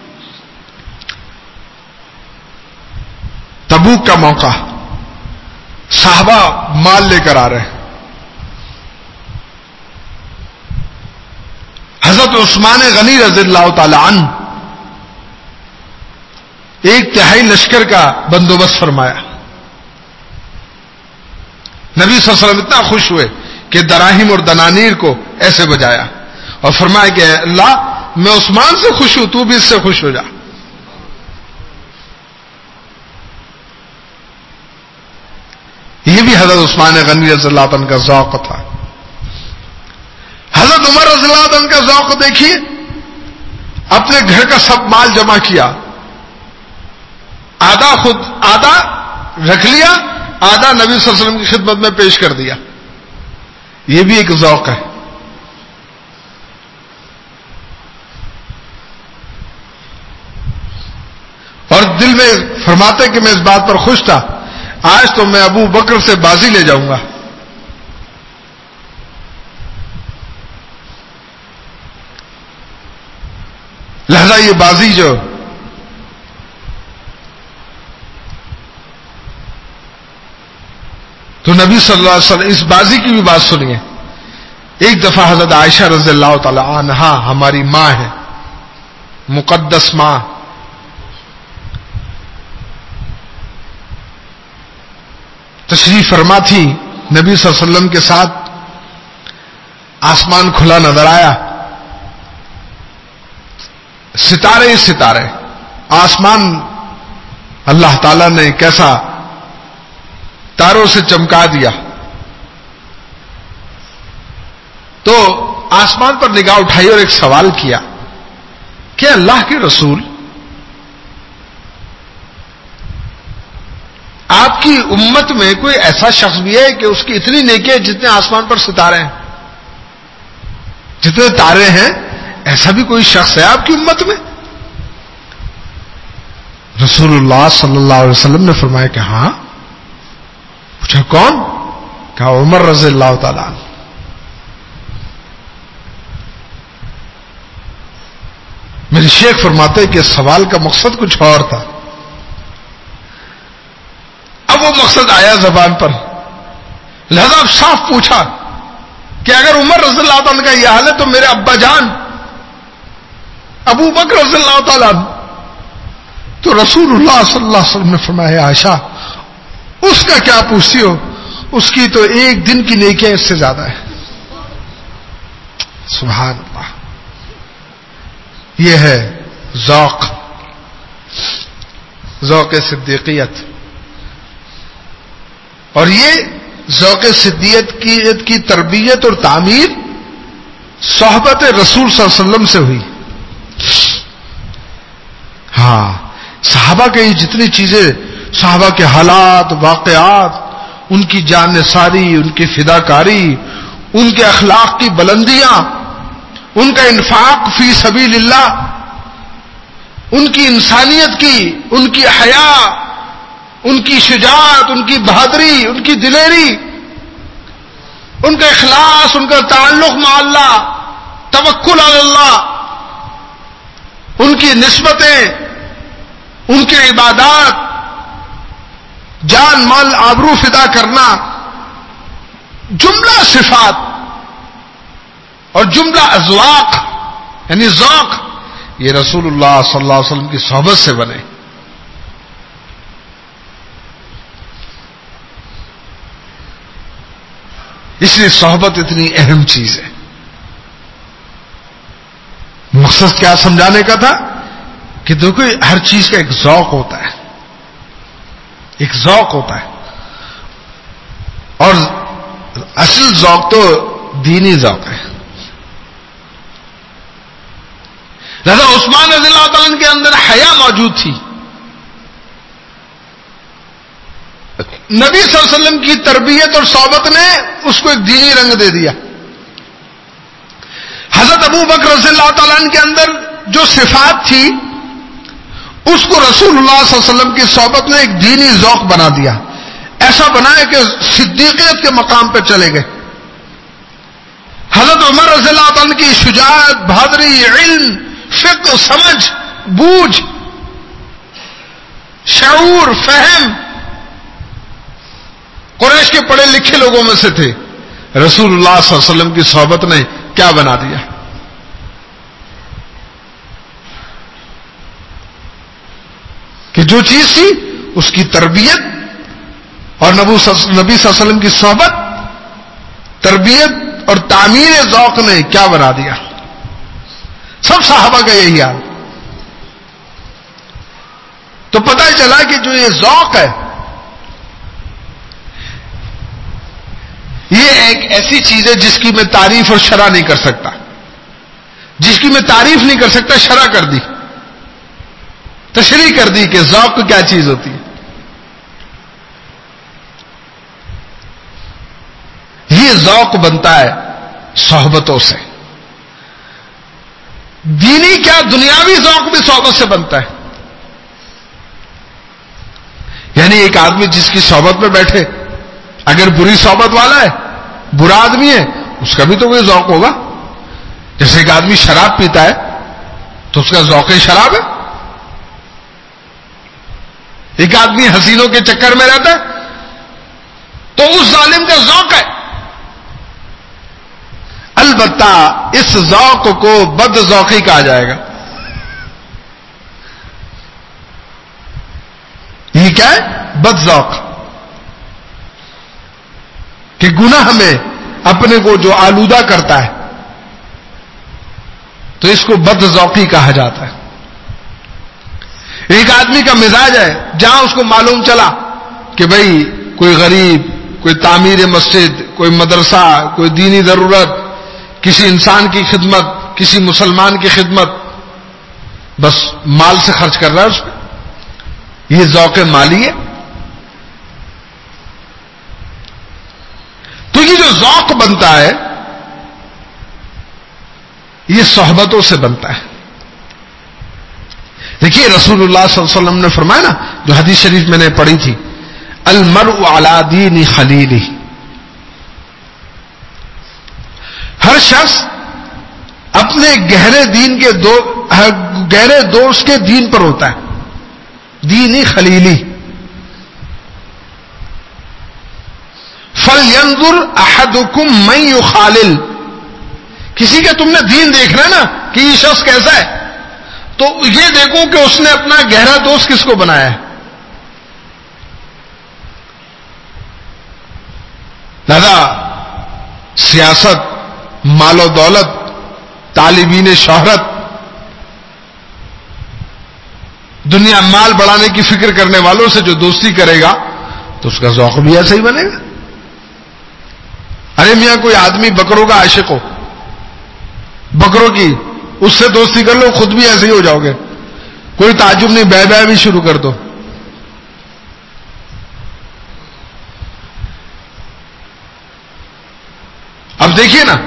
تبوک کا موقع، صحابہ مال لے کر آ رہے ہیں، حضرت عثمان غنی رضی اللہ تعالی عنہ ایک تہائی لشکر کا بندوبست فرمایا۔ نبی صلی اللہ علیہ وسلم اتنا خوش ہوئے کہ دراہیم اور دنانیر کو ایسے بجایا اور فرمایا کہ اللہ میں عثمان سے خوش ہوں، تو بھی اس سے خوش ہو جا۔ یہ بھی حضرت عثمان غنی رضی اللہ عنہ کا ذوق تھا۔ حضرت عمر رضی اللہ عنہ کا ذوق دیکھیے، اپنے گھر کا سب مال جمع کیا، آدھا خود آدھا رکھ لیا، آدھا نبی صلی اللہ علیہ وسلم کی خدمت میں پیش کر دیا. یہ بھی ایک ذوق ہے. اور دل میں فرماتے کہ میں اس بات پر خوش تھا، آج تو میں ابو بکر سے بازی لے جاؤں گا. لہذا یہ بازی جو تو نبی صلی اللہ علیہ وسلم اس بازی کی بھی بات سنیے. ایک دفعہ حضرت عائشہ رضی اللہ تعالی عنہا ہماری ماں ہے، مقدس ماں، تشریف فرما تھی نبی صلی اللہ علیہ وسلم کے ساتھ. آسمان کھلا نظر آیا، ستارے ستارے، آسمان اللہ تعالی نے کیسا تاروں سے چمکا دیا. تو آسمان پر نگاہ اٹھائی اور ایک سوال کیا کہ اللہ کے رسول، آپ کی امت میں کوئی ایسا شخص بھی ہے کہ اس کی اتنی نیکی ہے جتنے آسمان پر ستارے ہیں، جتنے تارے ہیں، ایسا بھی کوئی شخص ہے آپ کی امت میں؟ رسول اللہ صلی اللہ علیہ وسلم نے فرمایا کہ ہاں. پوچھا کون؟ کہا عمر رضی اللہ تعالی عنہ. میرے شیخ فرماتے کہ سوال کا مقصد کچھ اور تھا. اب وہ مقصد آیا زبان پر، لہذا اب صاف پوچھا کہ اگر عمر رضی اللہ تعالیٰ کا یہ حال ہے تو میرے ابا جان ابو بکر رضی اللہ تعالیٰ عنہ. تو رسول اللہ صلی اللہ علیہ وسلم نے فرمایا عائشہ اس کا کیا پوچھتی ہو، اس کی تو ایک دن کی نیکیاں اس سے زیادہ ہے. سبحان اللہ. یہ ہے ذوق، ذوق صدیقیت. اور یہ ذوق صدیقیت کی تربیت اور تعمیر صحبت رسول صلی اللہ علیہ وسلم سے ہوئی. ہاں، صحابہ کے یہ جتنی چیزیں، صحابہ کے حالات، واقعات، ان کی جان نثاری، ان کی فداکاری، ان کے اخلاق کی بلندیاں، ان کا انفاق فی سبیل اللہ، ان کی انسانیت کی، ان کی حیا، ان کی شجاعت، ان کی بہادری، ان کی دلیری، ان کا اخلاص، ان کا تعلق مع اللہ، توکل علی اللہ، ان کی نسبتیں، ان کی عبادات، جان مال آبرو فدا کرنا، جملہ صفات اور جملہ اذواق یعنی ذوق، یہ رسول اللہ صلی اللہ علیہ وسلم کی صحبت سے بنے. اس لیے صحبت اتنی اہم چیز ہے. مقصد کیا سمجھانے کا تھا کہ دیکھو ہر چیز کا ایک ذوق ہوتا ہے، ایک ذوق ہوتا ہے. اور اصل ذوق تو دینی ذوق ہے. لہذا عثمان رضی اللہ تعالیٰ عنہ کے اندر حیا موجود تھی. نبی صلی اللہ علیہ وسلم کی تربیت اور صحبت نے اس کو ایک دینی رنگ دے دیا. حضرت ابو بکر رضی اللہ تعالیٰ عنہ کے اندر جو صفات تھی اس کو رسول اللہ صلی اللہ علیہ وسلم کی صحبت نے ایک دینی ذوق بنا دیا. ایسا بنایا کہ صدیقیت کے مقام پر چلے گئے. حضرت عمر رضی اللہ تعالیٰ عنہ کی شجاعت، بہادری، علم، فقہ، سمجھ، بوجھ، شعور، فہم، قریش کے پڑھے لکھے لوگوں میں سے تھے. رسول اللہ صلی اللہ علیہ وسلم کی صحبت نے کیا بنا دیا؟ کہ جو چیز تھی اس کی تربیت، اور نبی صلی اللہ علیہ وسلم کی صحبت، تربیت اور تعمیر ذوق نے کیا بنا دیا؟ سب صحابہ کا یہی حال. تو پتہ چلا کہ جو یہ ذوق ہے یہ ایک ایسی چیز ہے جس کی میں تعریف اور شرح نہیں کر سکتا. جس کی میں تعریف نہیں کر سکتا، شرح کر دی، تشریح کر دی کہ ذوق کیا چیز ہوتی ہے. یہ ذوق بنتا ہے صحبتوں سے. دینی کیا دنیاوی ذوق بھی صحبت سے بنتا ہے. یعنی ایک آدمی جس کی صحبت میں بیٹھے اگر بری صحبت والا ہے، برا آدمی ہے، اس کا بھی تو کوئی ذوق ہوگا. جیسے ایک آدمی شراب پیتا ہے تو اس کا ذوق شراب ہے. ایک آدمی حسینوں کے چکر میں رہتا ہے تو اس ظالم کا ذوق ہے. البتہ اس ذوق کو بد ذوقی کہا جائے گا. یہ کیا ہے؟ بد ذوق. کہ گناہ میں اپنے کو جو آلودہ کرتا ہے تو اس کو بد ذوقی کہا جاتا ہے. ایک آدمی کا مزاج ہے جہاں اس کو معلوم چلا کہ بھئی کوئی غریب، کوئی تعمیر مسجد، کوئی مدرسہ، کوئی دینی ضرورت، کسی انسان کی خدمت، کسی مسلمان کی خدمت، بس مال سے خرچ کر رہا ہے اس پہ، یہ ذوق مالی ہے. تو یہ جو ذوق بنتا ہے یہ صحبتوں سے بنتا ہے. دیکھیے رسول اللہ صلی اللہ علیہ وسلم نے فرمایا نا، جو حدیث شریف میں نے پڑھی تھی، المرء علی دین خلیلہ، ہر شخص اپنے گہرے دین کے دو گہرے دوست کے دین پر ہوتا ہے. دینی خلیلی. فَلْيَنْظُرْ أَحَدُكُمْ مَنْ يُخَالِلْ، کسی کا تم نے دین دیکھنا ہے نا کہ یہ شخص کیسا ہے، تو یہ دیکھو کہ اس نے اپنا گہرا دوست کس کو بنایا ہے. لہذا سیاست، مال و دولت، طالبین شہرت، دنیا مال بڑھانے کی فکر کرنے والوں سے جو دوستی کرے گا تو اس کا ذوق بھی ایسا ہی بنے گا. ارے میاں کوئی آدمی بکروں کا عاشق ہو، بکروں کی، اس سے دوستی کر لو، خود بھی ایسے ہی ہو جاؤ گے. کوئی تعجب نہیں، بے بے بھی شروع کر دو. اب دیکھیے نا،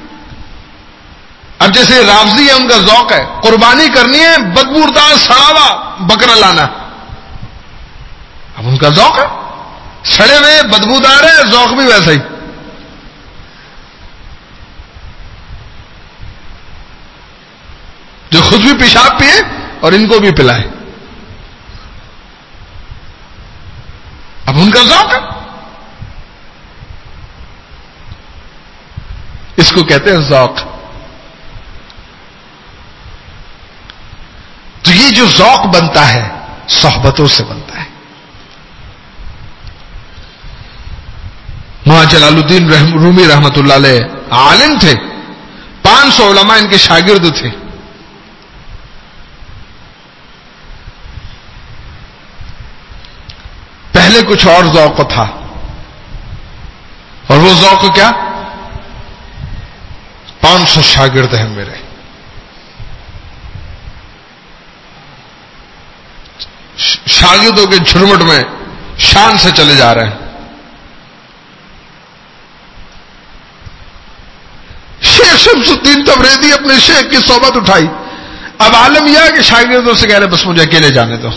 اب جیسے رافضی ہے، ان کا ذوق ہے قربانی کرنی ہے، بدبودار سڑا ہوا بکرا لانا. اب ان کا ذوق ہے، سڑے ہوئے بدبودار ہے، ذوق بھی ویسا ہی. جو خود بھی پیشاب پیے اور ان کو بھی پلائے. اب ان کا ذوق ہے. اس کو کہتے ہیں ذوق. تو یہ جو ذوق بنتا ہے صحبتوں سے بنتا ہے. مولانا جلال الدین رومی رحمت اللہ علیہ عالم تھے، پانچ سو علماء ان کے شاگرد تھے. پہلے کچھ اور ذوق تھا، اور وہ ذوق کیا؟ پانچ سو شاگرد ہیں میرے، شاگردوں کے جھرمٹ میں شان سے چلے جا رہے ہیں. شیخ شمس الدین تبریزی اپنے شیخ کی صحبت اٹھائی. اب عالم یہ ہے کہ شاگردوں سے کہہ رہے بس مجھے اکیلے جانے دو.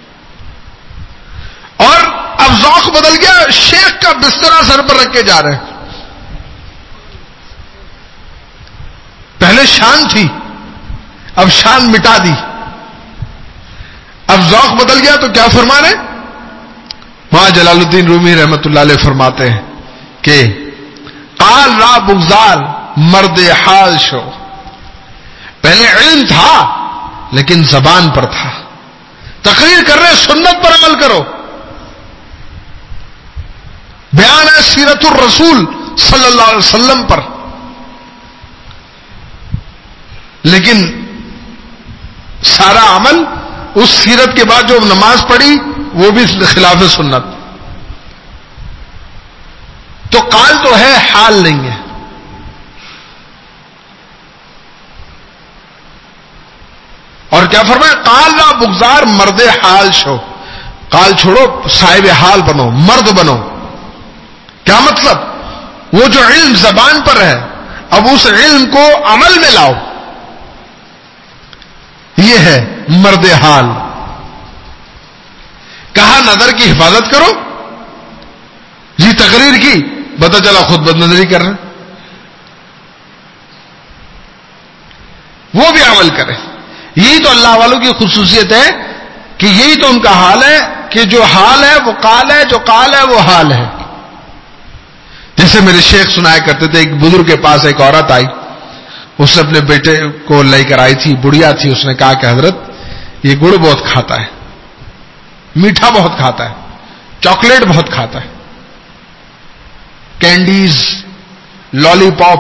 اور اب ذوق بدل گیا، شیخ کا بسترا سر پر رکھ کے جا رہے ہیں. پہلے شان تھی، اب شان مٹا دی. اب ذوق بدل گیا تو کیا فرما رہے؟ وہاں جلال الدین رومی رحمت اللہ علیہ فرماتے ہیں کہ قال را بگزار مرد حال شو. پہلے علم تھا لیکن زبان پر تھا. تقریر کر رہے سنت پر عمل کرو، بیان ہے سیرت الرسول صلی اللہ علیہ وسلم پر، لیکن سارا عمل اس سیرت کے بعد جو نماز پڑھی وہ بھی خلاف سنت. تو قال تو ہے، حال نہیں ہے. کیا فرمایا؟ قال بگزار مرد حال شو، قال چھوڑو صاحب حال بنو، مرد بنو. کیا مطلب؟ وہ جو علم زبان پر ہے اب اس علم کو عمل میں لاؤ، یہ ہے مرد حال. کہا نظر کی حفاظت کرو، جی تقریر کی، پتہ چلا خود بد نظری کر رہے، وہ بھی عمل کرے. یہی تو اللہ والوں کی خصوصیت ہے کہ یہی تو ان کا حال ہے کہ جو حال ہے وہ قال ہے، جو قال ہے وہ حال ہے. جیسے میرے شیخ سنایا کرتے تھے، ایک بزرگ کے پاس ایک عورت آئی، اس نے اپنے بیٹے کو لے کر آئی تھی، بڑھیا تھی. اس نے کہا کہ حضرت یہ گڑ بہت کھاتا ہے، میٹھا بہت کھاتا ہے، چاکلیٹ بہت کھاتا ہے، کینڈیز، لالی پاپ،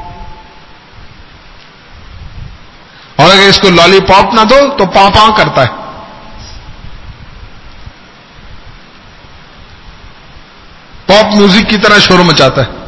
اور اگر اس کو لالی پاپ نہ دو تو پاں پاں کرتا ہے. پاپ میوزک کی طرح شور مچاتا ہے.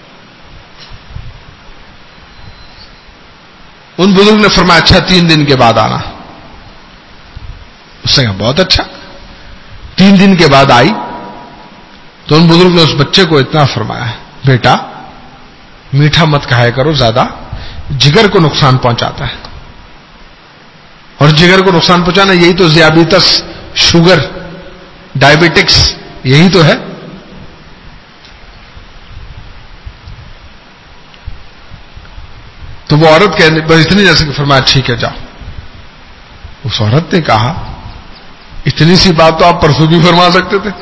ان بزرگ نے فرمایا اچھا تین دن کے بعد آنا. اس نے کہا بہت اچھا. تین دن کے بعد آئی تو ان بزرگ نے اس بچے کو اتنا فرمایا، بیٹا میٹھا مت کھایا کرو زیادہ، جگر کو نقصان پہنچاتا ہے. اور جگر کو نقصان پہنچانا یہی تو ذیابیطس، شوگر، ڈائبٹکس یہی تو ہے. تو وہ عورت کہنے بس اتنی جیسے کہ فرمایا ٹھیک ہے جاؤ. اس عورت نے کہا اتنی سی بات تو آپ پرسوں بھی فرما سکتے تھے،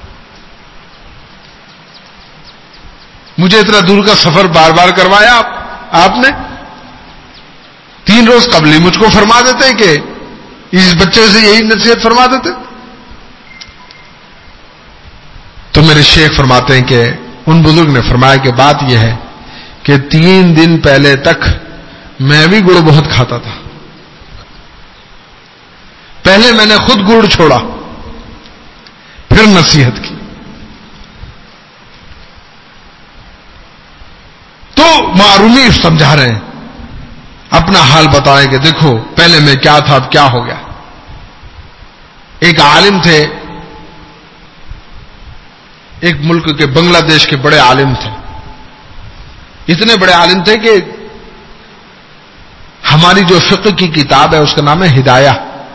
مجھے اتنا دور کا سفر بار بار کروایا آپ آپ نے، تین روز قبل ہی مجھ کو فرما دیتے کہ اس بچے سے یہی نصیحت فرما دیتے. تو میرے شیخ فرماتے ہیں کہ ان بزرگ نے فرمایا کہ بات یہ ہے کہ تین دن پہلے تک میں بھی گڑ بہت کھاتا تھا. پہلے میں نے خود گڑ چھوڑا، پھر نصیحت کی. تو معرومی سمجھا رہے ہیں، اپنا حال بتائیں کہ دیکھو پہلے میں کیا تھا اب کیا ہو گیا. ایک عالم تھے، ایک ملک کے بنگلہ دیش کے بڑے عالم تھے. اتنے بڑے عالم تھے کہ ہماری جو فقہ کی کتاب ہے اس کا نام ہے ہدایہ،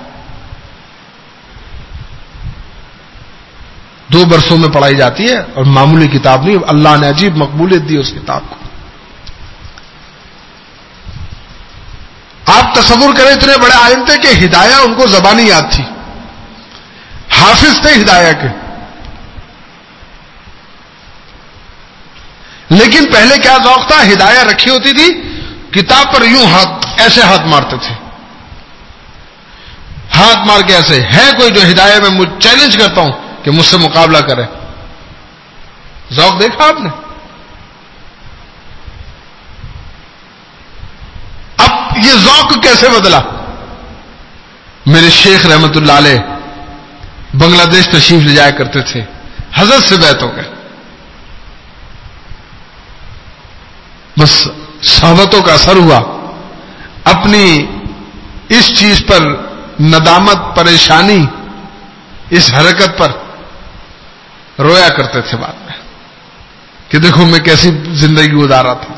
دو برسوں میں پڑھائی جاتی ہے اور معمولی کتاب نہیں. اللہ نے عجیب مقبولیت دی اس کتاب کو. آپ تصور کریں اتنے بڑے عالم تھے کہ ہدایہ ان کو زبانی یاد تھی، حافظ تھے ہدایہ کے. لیکن پہلے کیا ذوق تھا، ہدایہ رکھی ہوتی تھی کتاب پر یوں ہاتھ ایسے ہاتھ مارتے تھے، ہاتھ مار کے ایسے. ہے کوئی جو ہدایہ میں مجھ چیلنج کرتا ہوں کہ مجھ سے مقابلہ کرے؟ ذوق دیکھا آپ نے؟ اب یہ ذوق کیسے بدلا؟ میرے شیخ رحمت اللہ علیہ بنگلہ دیش تشریف لے جایا کرتے تھے، حضرت سے بیعت ہو گئے. بس صحبتوں کا اثر ہوا، اپنی اس چیز پر ندامت، پریشانی، اس حرکت پر رویا کرتے تھے بعد میں کہ دیکھو میں کیسی زندگی گزارا تھا.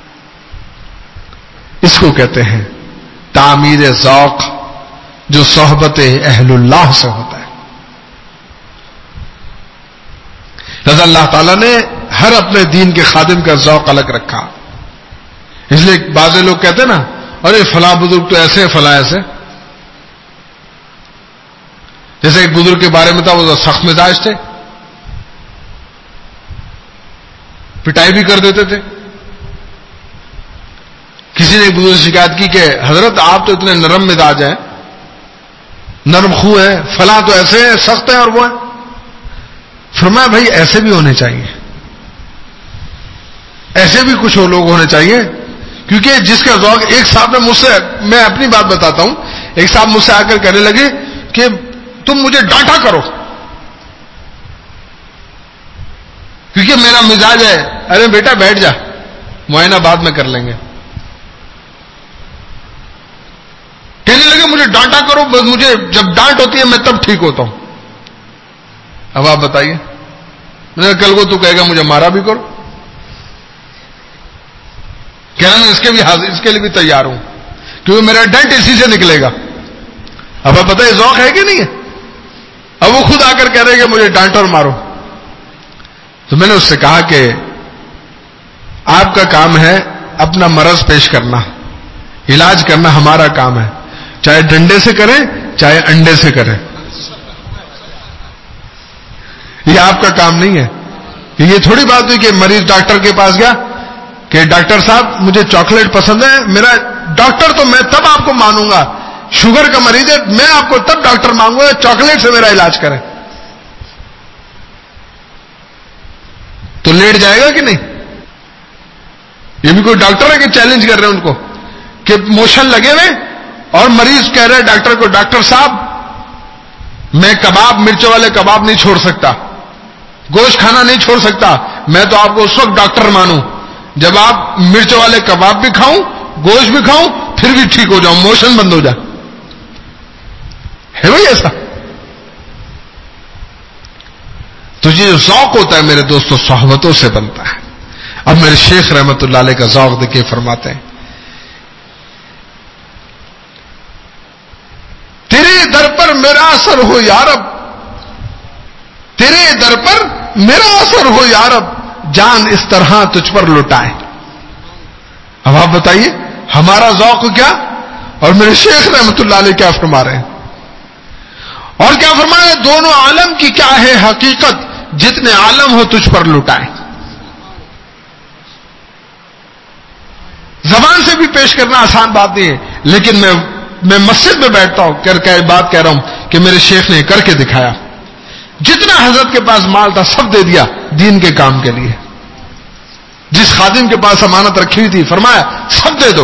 اس کو کہتے ہیں تعمیر ذوق، جو صحبت اہل اللہ سے ہوتا ہے. لہذا اللہ تعالیٰ نے ہر اپنے دین کے خادم کا ذوق الگ رکھا. اس لیے بعض لوگ کہتے ہیں نا ارے فلاں بزرگ تو ایسے فلاں ایسے. جیسے ایک بزرگ کے بارے میں تھا وہ سخت مزاج تھے، پٹائی بھی کر دیتے تھے. کسی نے ایک بزرگ سے شکایت کی کہ حضرت آپ تو اتنے نرم مزاج ہیں، نرم خو ہیں، فلاں تو ایسے ہیں سخت ہیں اور وہ ہیں. فرمایا بھائی ایسے بھی ہونے چاہیے، ایسے بھی کچھ لوگ ہونے چاہیے. کیونکہ جس کا ذوق، ایک صاحب نے مجھ سے، میں اپنی بات بتاتا ہوں، ایک صاحب مجھ سے آ کر کہنے لگے کہ تم مجھے ڈانٹا کرو کیونکہ میرا مزاج ہے. ارے بیٹا بیٹھ جا، معائنہ بعد میں کر لیں گے. کہنے لگے مجھے ڈانٹا کرو, مجھے جب ڈانٹ ہوتی ہے میں تب ٹھیک ہوتا ہوں. اب آپ بتائیے, میں کل کو تو کہے گا مجھے مارا بھی کرو, کہنا میں اس کے بھی حاضر, اس کے لیے بھی تیار ہوں, کیونکہ میرا ڈنٹ اسی سے نکلے گا. اب آپ بتائیے ذوق ہے کہ نہیں ہے؟ اب وہ خود آ کر کہہ رہے کہ مجھے ڈانٹو اور مارو. تو میں نے اس سے کہا کہ آپ کا کام ہے اپنا مرض پیش کرنا, علاج کرنا ہمارا کام ہے, چاہے ڈنڈے سے کریں چاہے انڈے سے کریں, یہ آپ کا کام نہیں ہے. یہ تھوڑی بات ہوئی کہ مریض ڈاکٹر کے پاس گیا کہ ڈاکٹر صاحب مجھے چاکلیٹ پسند ہے, میرا ڈاکٹر تو میں تب آپ کو مانوں گا, شوگر کا مریض ہے میں آپ کو تب ڈاکٹر مانگوں گا, چاکلیٹ سے میرا علاج کریں. تو لیٹ جائے گا کہ نہیں؟ یہ بھی کوئی ڈاکٹر ہے کہ چیلنج کر رہے ہیں ان کو کہ موشن لگے ہوئے, اور مریض کہہ رہے ہیں ڈاکٹر کو, ڈاکٹر صاحب میں کباب, مرچوں والے کباب نہیں چھوڑ سکتا, گوشت کھانا نہیں چھوڑ سکتا, میں تو آپ کو اس وقت ڈاکٹر مانوں جب آپ مرچ والے کباب بھی کھاؤں, گوشت بھی کھاؤں, پھر بھی ٹھیک ہو جاؤں, موشن بند ہو جائے. ہے بھائی ایسا؟ تو یہ ذوق ہوتا ہے میرے دوستوں, صحبتوں سے بنتا ہے. اب میرے شیخ رحمت اللہ علیہ کا ذوق دیکھے, فرماتے ہیں تیرے در پر میرا اثر ہو یا رب, تیرے در پر میرا اثر ہو یا رب, جان اس طرح تجھ پر لٹائے. اب آپ بتائیے ہمارا ذوق کیا اور میرے شیخ رحمت اللہ علیہ کیا فرما رہے ہیں, اور کیا فرمایا, دونوں عالم کی کیا ہے حقیقت, جتنے عالم ہو تجھ پر لٹائے. زبان سے بھی پیش کرنا آسان بات نہیں ہے, لیکن میں میں مسجد میں بیٹھتا ہوں کر کے بات کہہ رہا ہوں کہ میرے شیخ نے کر کے دکھایا. جتنا حضرت کے پاس مال تھا سب دے دیا دین کے کام کے لیے. جس خادم کے پاس امانت رکھی ہوئی تھی فرمایا سب دے دو,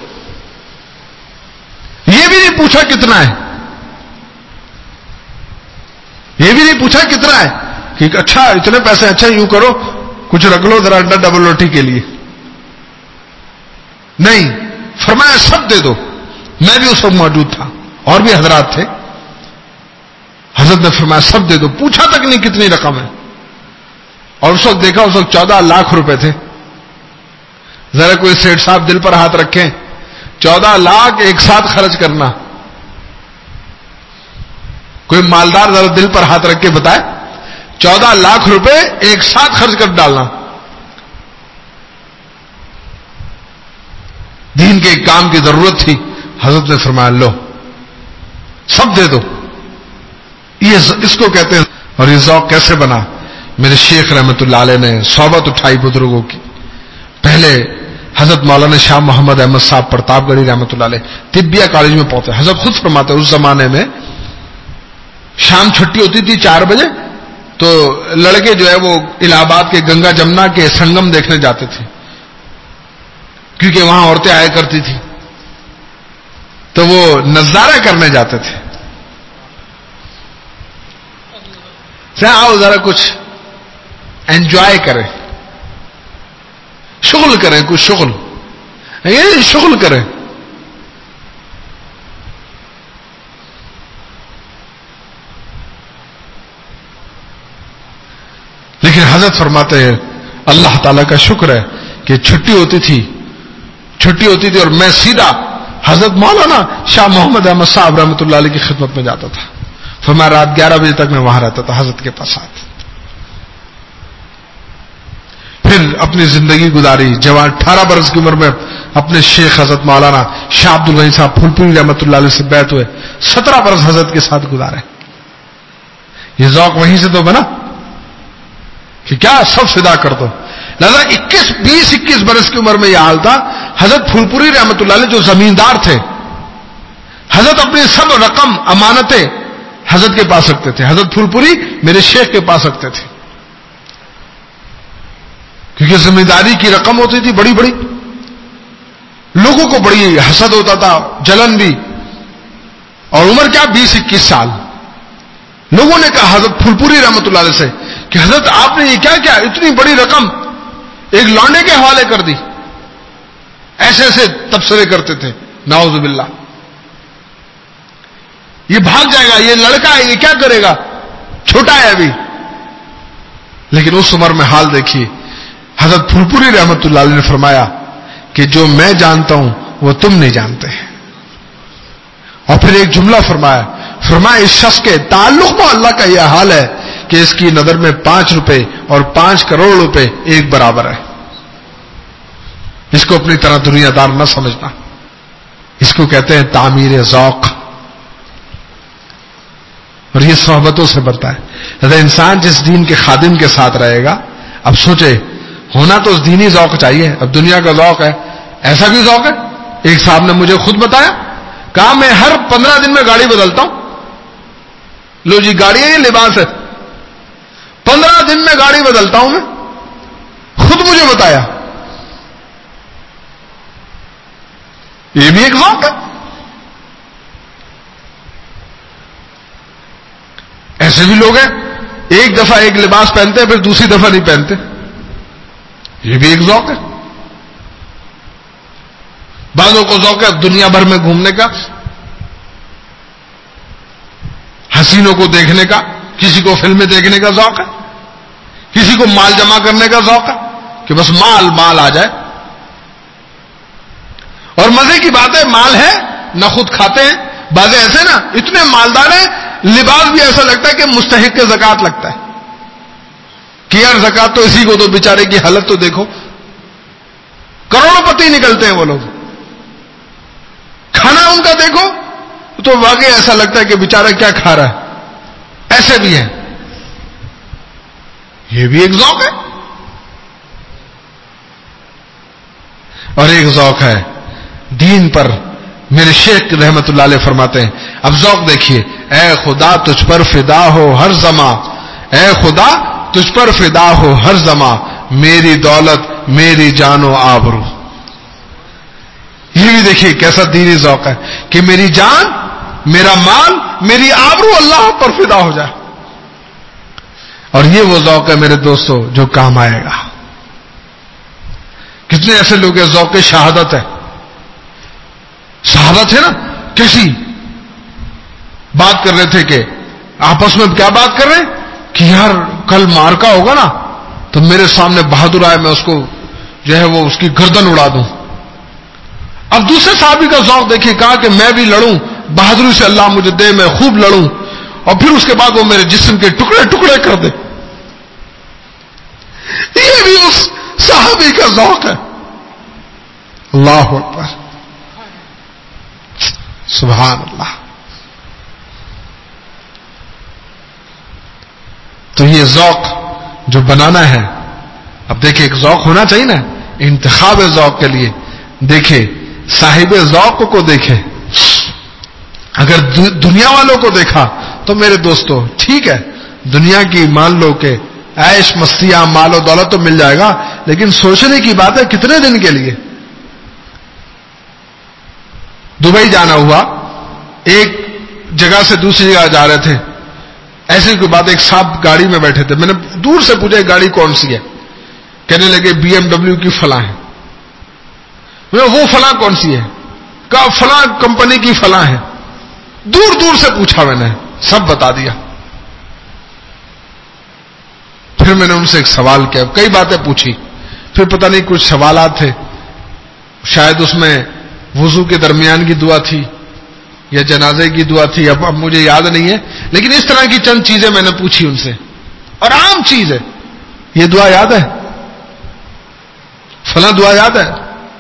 یہ بھی نہیں پوچھا کتنا ہے, یہ بھی نہیں پوچھا کتنا ہے کہ اچھا اتنے پیسے, اچھا یوں کرو کچھ رکھ لو ذرا انڈا ڈبل روٹی کے لیے, نہیں, فرمایا سب دے دو. میں بھی اس وقت موجود تھا اور بھی حضرات تھے. حضرت نے فرمایا سب دے دو, پوچھا تک نہیں کتنی رقم ہے, اور اس وقت دیکھا اس وقت چودہ لاکھ روپے تھے. ذرا کوئی سیٹھ صاحب دل پر ہاتھ رکھیں, چودہ لاکھ ایک ساتھ خرچ کرنا, کوئی مالدار ذرا دل پر ہاتھ رکھ کے بتائے, چودہ لاکھ روپے ایک ساتھ خرچ کر ڈالنا. دین کے ایک کام کی ضرورت تھی, حضرت نے فرمایا لو سب دے دو. یہ اس کو کہتے ہیں. اور یہ ذوق کیسے بنا, میرے شیخ رحمت اللہ علیہ نے صحبت اٹھائی بزرگوں کی. پہلے حضرت مولانا شاہ محمد احمد صاحب پرتاپ گڑھی رحمت اللہ علیہ طبیہ کالج میں پہنچے. حضرت خود فرماتے اس زمانے میں شام چھٹی ہوتی تھی چار بجے, تو لڑکے جو ہے وہ الہ آباد کے گنگا جمنا کے سنگم دیکھنے جاتے تھے, کیونکہ وہاں عورتیں آیا کرتی تھی, تو وہ نظارہ کرنے جاتے تھے. آؤ ذرا کچھ انجوائے کریں, شغل کریں, کچھ شغل یہ شغل کریں. لیکن حضرت فرماتے ہیں اللہ تعالیٰ کا شکر ہے کہ چھٹی ہوتی تھی چھٹی ہوتی تھی اور میں سیدھا حضرت مولانا شاہ محمد احمد صاحب رحمۃ اللہ علیہ کی خدمت میں جاتا تھا. فرمایا رات گیارہ بجے تک میں وہاں رہتا تھا حضرت کے پاس. پھر اپنی زندگی گزاری. جوان اٹھارہ برس کی عمر میں اپنے شیخ حضرت مولانا شاہ عبد الغنی صاحب پھولپوری رحمۃ اللہ علیہ سے بیعت ہوئے. سترہ برس حضرت کے ساتھ گزارے. یہ ذوق وہیں سے تو بنا کہ کیا سب فدا کر دو. لہذا اکیس بیس اکیس برس کی عمر میں یہ حال تھا. حضرت پھولپوری رحمۃ اللہ علیہ جو زمیندار تھے, حضرت اپنی سب رقم امانتیں حضرت کے پاس رکھتے تھے. حضرت پھولپوری میرے شیخ کے پاس رکھتے تھے, کیونکہ زمینداری کی رقم ہوتی تھی بڑی بڑی. لوگوں کو بڑی حسد ہوتا تھا, جلن بھی. اور عمر کیا بیس اکیس سال. لوگوں نے کہا حضرت پھولپوری رحمۃ اللہ علیہ سے کہ حضرت آپ نے یہ کیا کیا, اتنی بڑی رقم ایک لانڈے کے حوالے کر دی. ایسے ایسے تبصرے کرتے تھے, نعوذ باللہ. یہ بھاگ جائے گا، یہ لڑکا ہے، یہ کیا کرے گا، چھوٹا ہے ابھی. لیکن اس عمر میں حال دیکھیے. حضرت پھرپوری رحمت اللہ علیہ نے فرمایا کہ جو میں جانتا ہوں وہ تم نہیں جانتے. اور پھر ایک جملہ فرمایا فرمایا اس شخص کے تعلق میں اللہ کا یہ حال ہے کہ اس کی نظر میں پانچ روپے اور پانچ کروڑ روپے ایک برابر ہے. اس کو اپنی طرح دنیا دار نہ سمجھنا. اس کو کہتے ہیں تعمیر ذوق. اور یہ صحبتوں سے بڑھتا ہے. اگر انسان جس دین کے خادم کے ساتھ رہے گا، اب سوچے ہونا تو اس دینی ذوق چاہیے. اب دنیا کا ذوق ہے، ایسا بھی ذوق ہے. ایک صاحب نے مجھے خود بتایا، کہا میں ہر پندرہ دن میں گاڑی بدلتا ہوں. لو جی گاڑی ہے یہ لباس ہے، پندرہ دن میں گاڑی بدلتا ہوں میں. خود مجھے بتایا. یہ بھی ایک ذوق ہے. ایسے بھی لوگ ہیں ایک دفعہ ایک لباس پہنتے ہیں پھر دوسری دفعہ نہیں پہنتے. یہ بھی ایک ذوق ہے. بعضوں کو ذوق ہے دنیا بھر میں گھومنے کا، حسینوں کو دیکھنے کا. کسی کو فلمیں دیکھنے کا ذوق ہے، کسی کو مال جمع کرنے کا ذوق ہے کہ بس مال مال آ جائے. اور مزے کی بات ہے مال ہے نہ خود کھاتے ہیں. بعض ایسے نا اتنے مالدار ہیں، لباس بھی ایسا لگتا ہے کہ مستحق کے زکات لگتا ہے کہ یار زکات تو اسی کو تو بیچارے کی حالت تو دیکھو. کروڑوں پتی نکلتے ہیں وہ لوگ. کھانا ان کا دیکھو تو واقعی ایسا لگتا ہے کہ بیچارہ کیا کھا رہا ہے. ایسے بھی ہیں. یہ بھی ایک ذوق ہے. اور ایک ذوق ہے دین پر. میرے شیخ رحمت اللہ علیہ فرماتے ہیں اب ذوق دیکھیے، اے خدا تجھ پر فدا ہو ہر زماں، اے خدا تجھ پر فدا ہو ہر زماں، میری دولت میری جان و آبرو. یہ بھی دیکھیے کیسا دینی ذوق ہے کہ میری جان، میرا مال، میری آبرو اللہ پر فدا ہو جائے. اور یہ وہ ذوق ہے میرے دوستو جو کام آئے گا. کتنے ایسے لوگ ہیں ذوق شہادت ہے. شہادت ہے نا. کیسی بات کر رہے تھے کہ آپس میں کیا بات کر رہے ہیں کہ یار کل مارکا ہوگا نا تو میرے سامنے بہادر آئے میں اس کو جو ہے وہ اس کی گردن اڑا دوں. اب دوسرے صحابی کا ذوق دیکھیے، کہا کہ میں بھی لڑوں، بہادری سے اللہ مجھے دے، میں خوب لڑوں اور پھر اس کے بعد وہ میرے جسم کے ٹکڑے ٹکڑے کر دے. یہ بھی اس صحابی کا ذوق ہے. اللہ اکبر، سبحان اللہ. تو یہ ذوق جو بنانا ہے، اب دیکھیں ایک ذوق ہونا چاہیے نا انتخاب ذوق کے لیے. دیکھیں صاحب ذوق کو دیکھیں. اگر دنیا والوں کو دیکھا تو میرے دوستو ٹھیک ہے، دنیا کی مان لو کہ عیش مستیاں مال و دولت تو مل جائے گا، لیکن سوچنے کی بات ہے کتنے دن کے لیے. دبئی جانا ہوا، ایک جگہ سے دوسری جگہ جا رہے تھے. ایسی کوئی بات، ایک صاحب گاڑی میں بیٹھے تھے. میں نے دور سے پوچھا گاڑی کون سی ہے، کہنے لگے بی ایم ڈبلیو کی فلاں ہے. میں وہ فلاں کون سی ہے، کہا فلاں کمپنی کی فلاں ہے. دور دور سے پوچھا، میں نے سب بتا دیا. پھر میں نے ان سے ایک سوال کیا، کئی باتیں پوچھی. پھر پتہ نہیں کچھ سوالات تھے، شاید اس میں وضو کے درمیان کی دعا تھی یا جنازے کی دعا تھی، اب اب مجھے یاد نہیں ہے. لیکن اس طرح کی چند چیزیں میں نے پوچھی ان سے، اور عام چیز ہے. یہ دعا یاد ہے، فلاں دعا یاد ہے.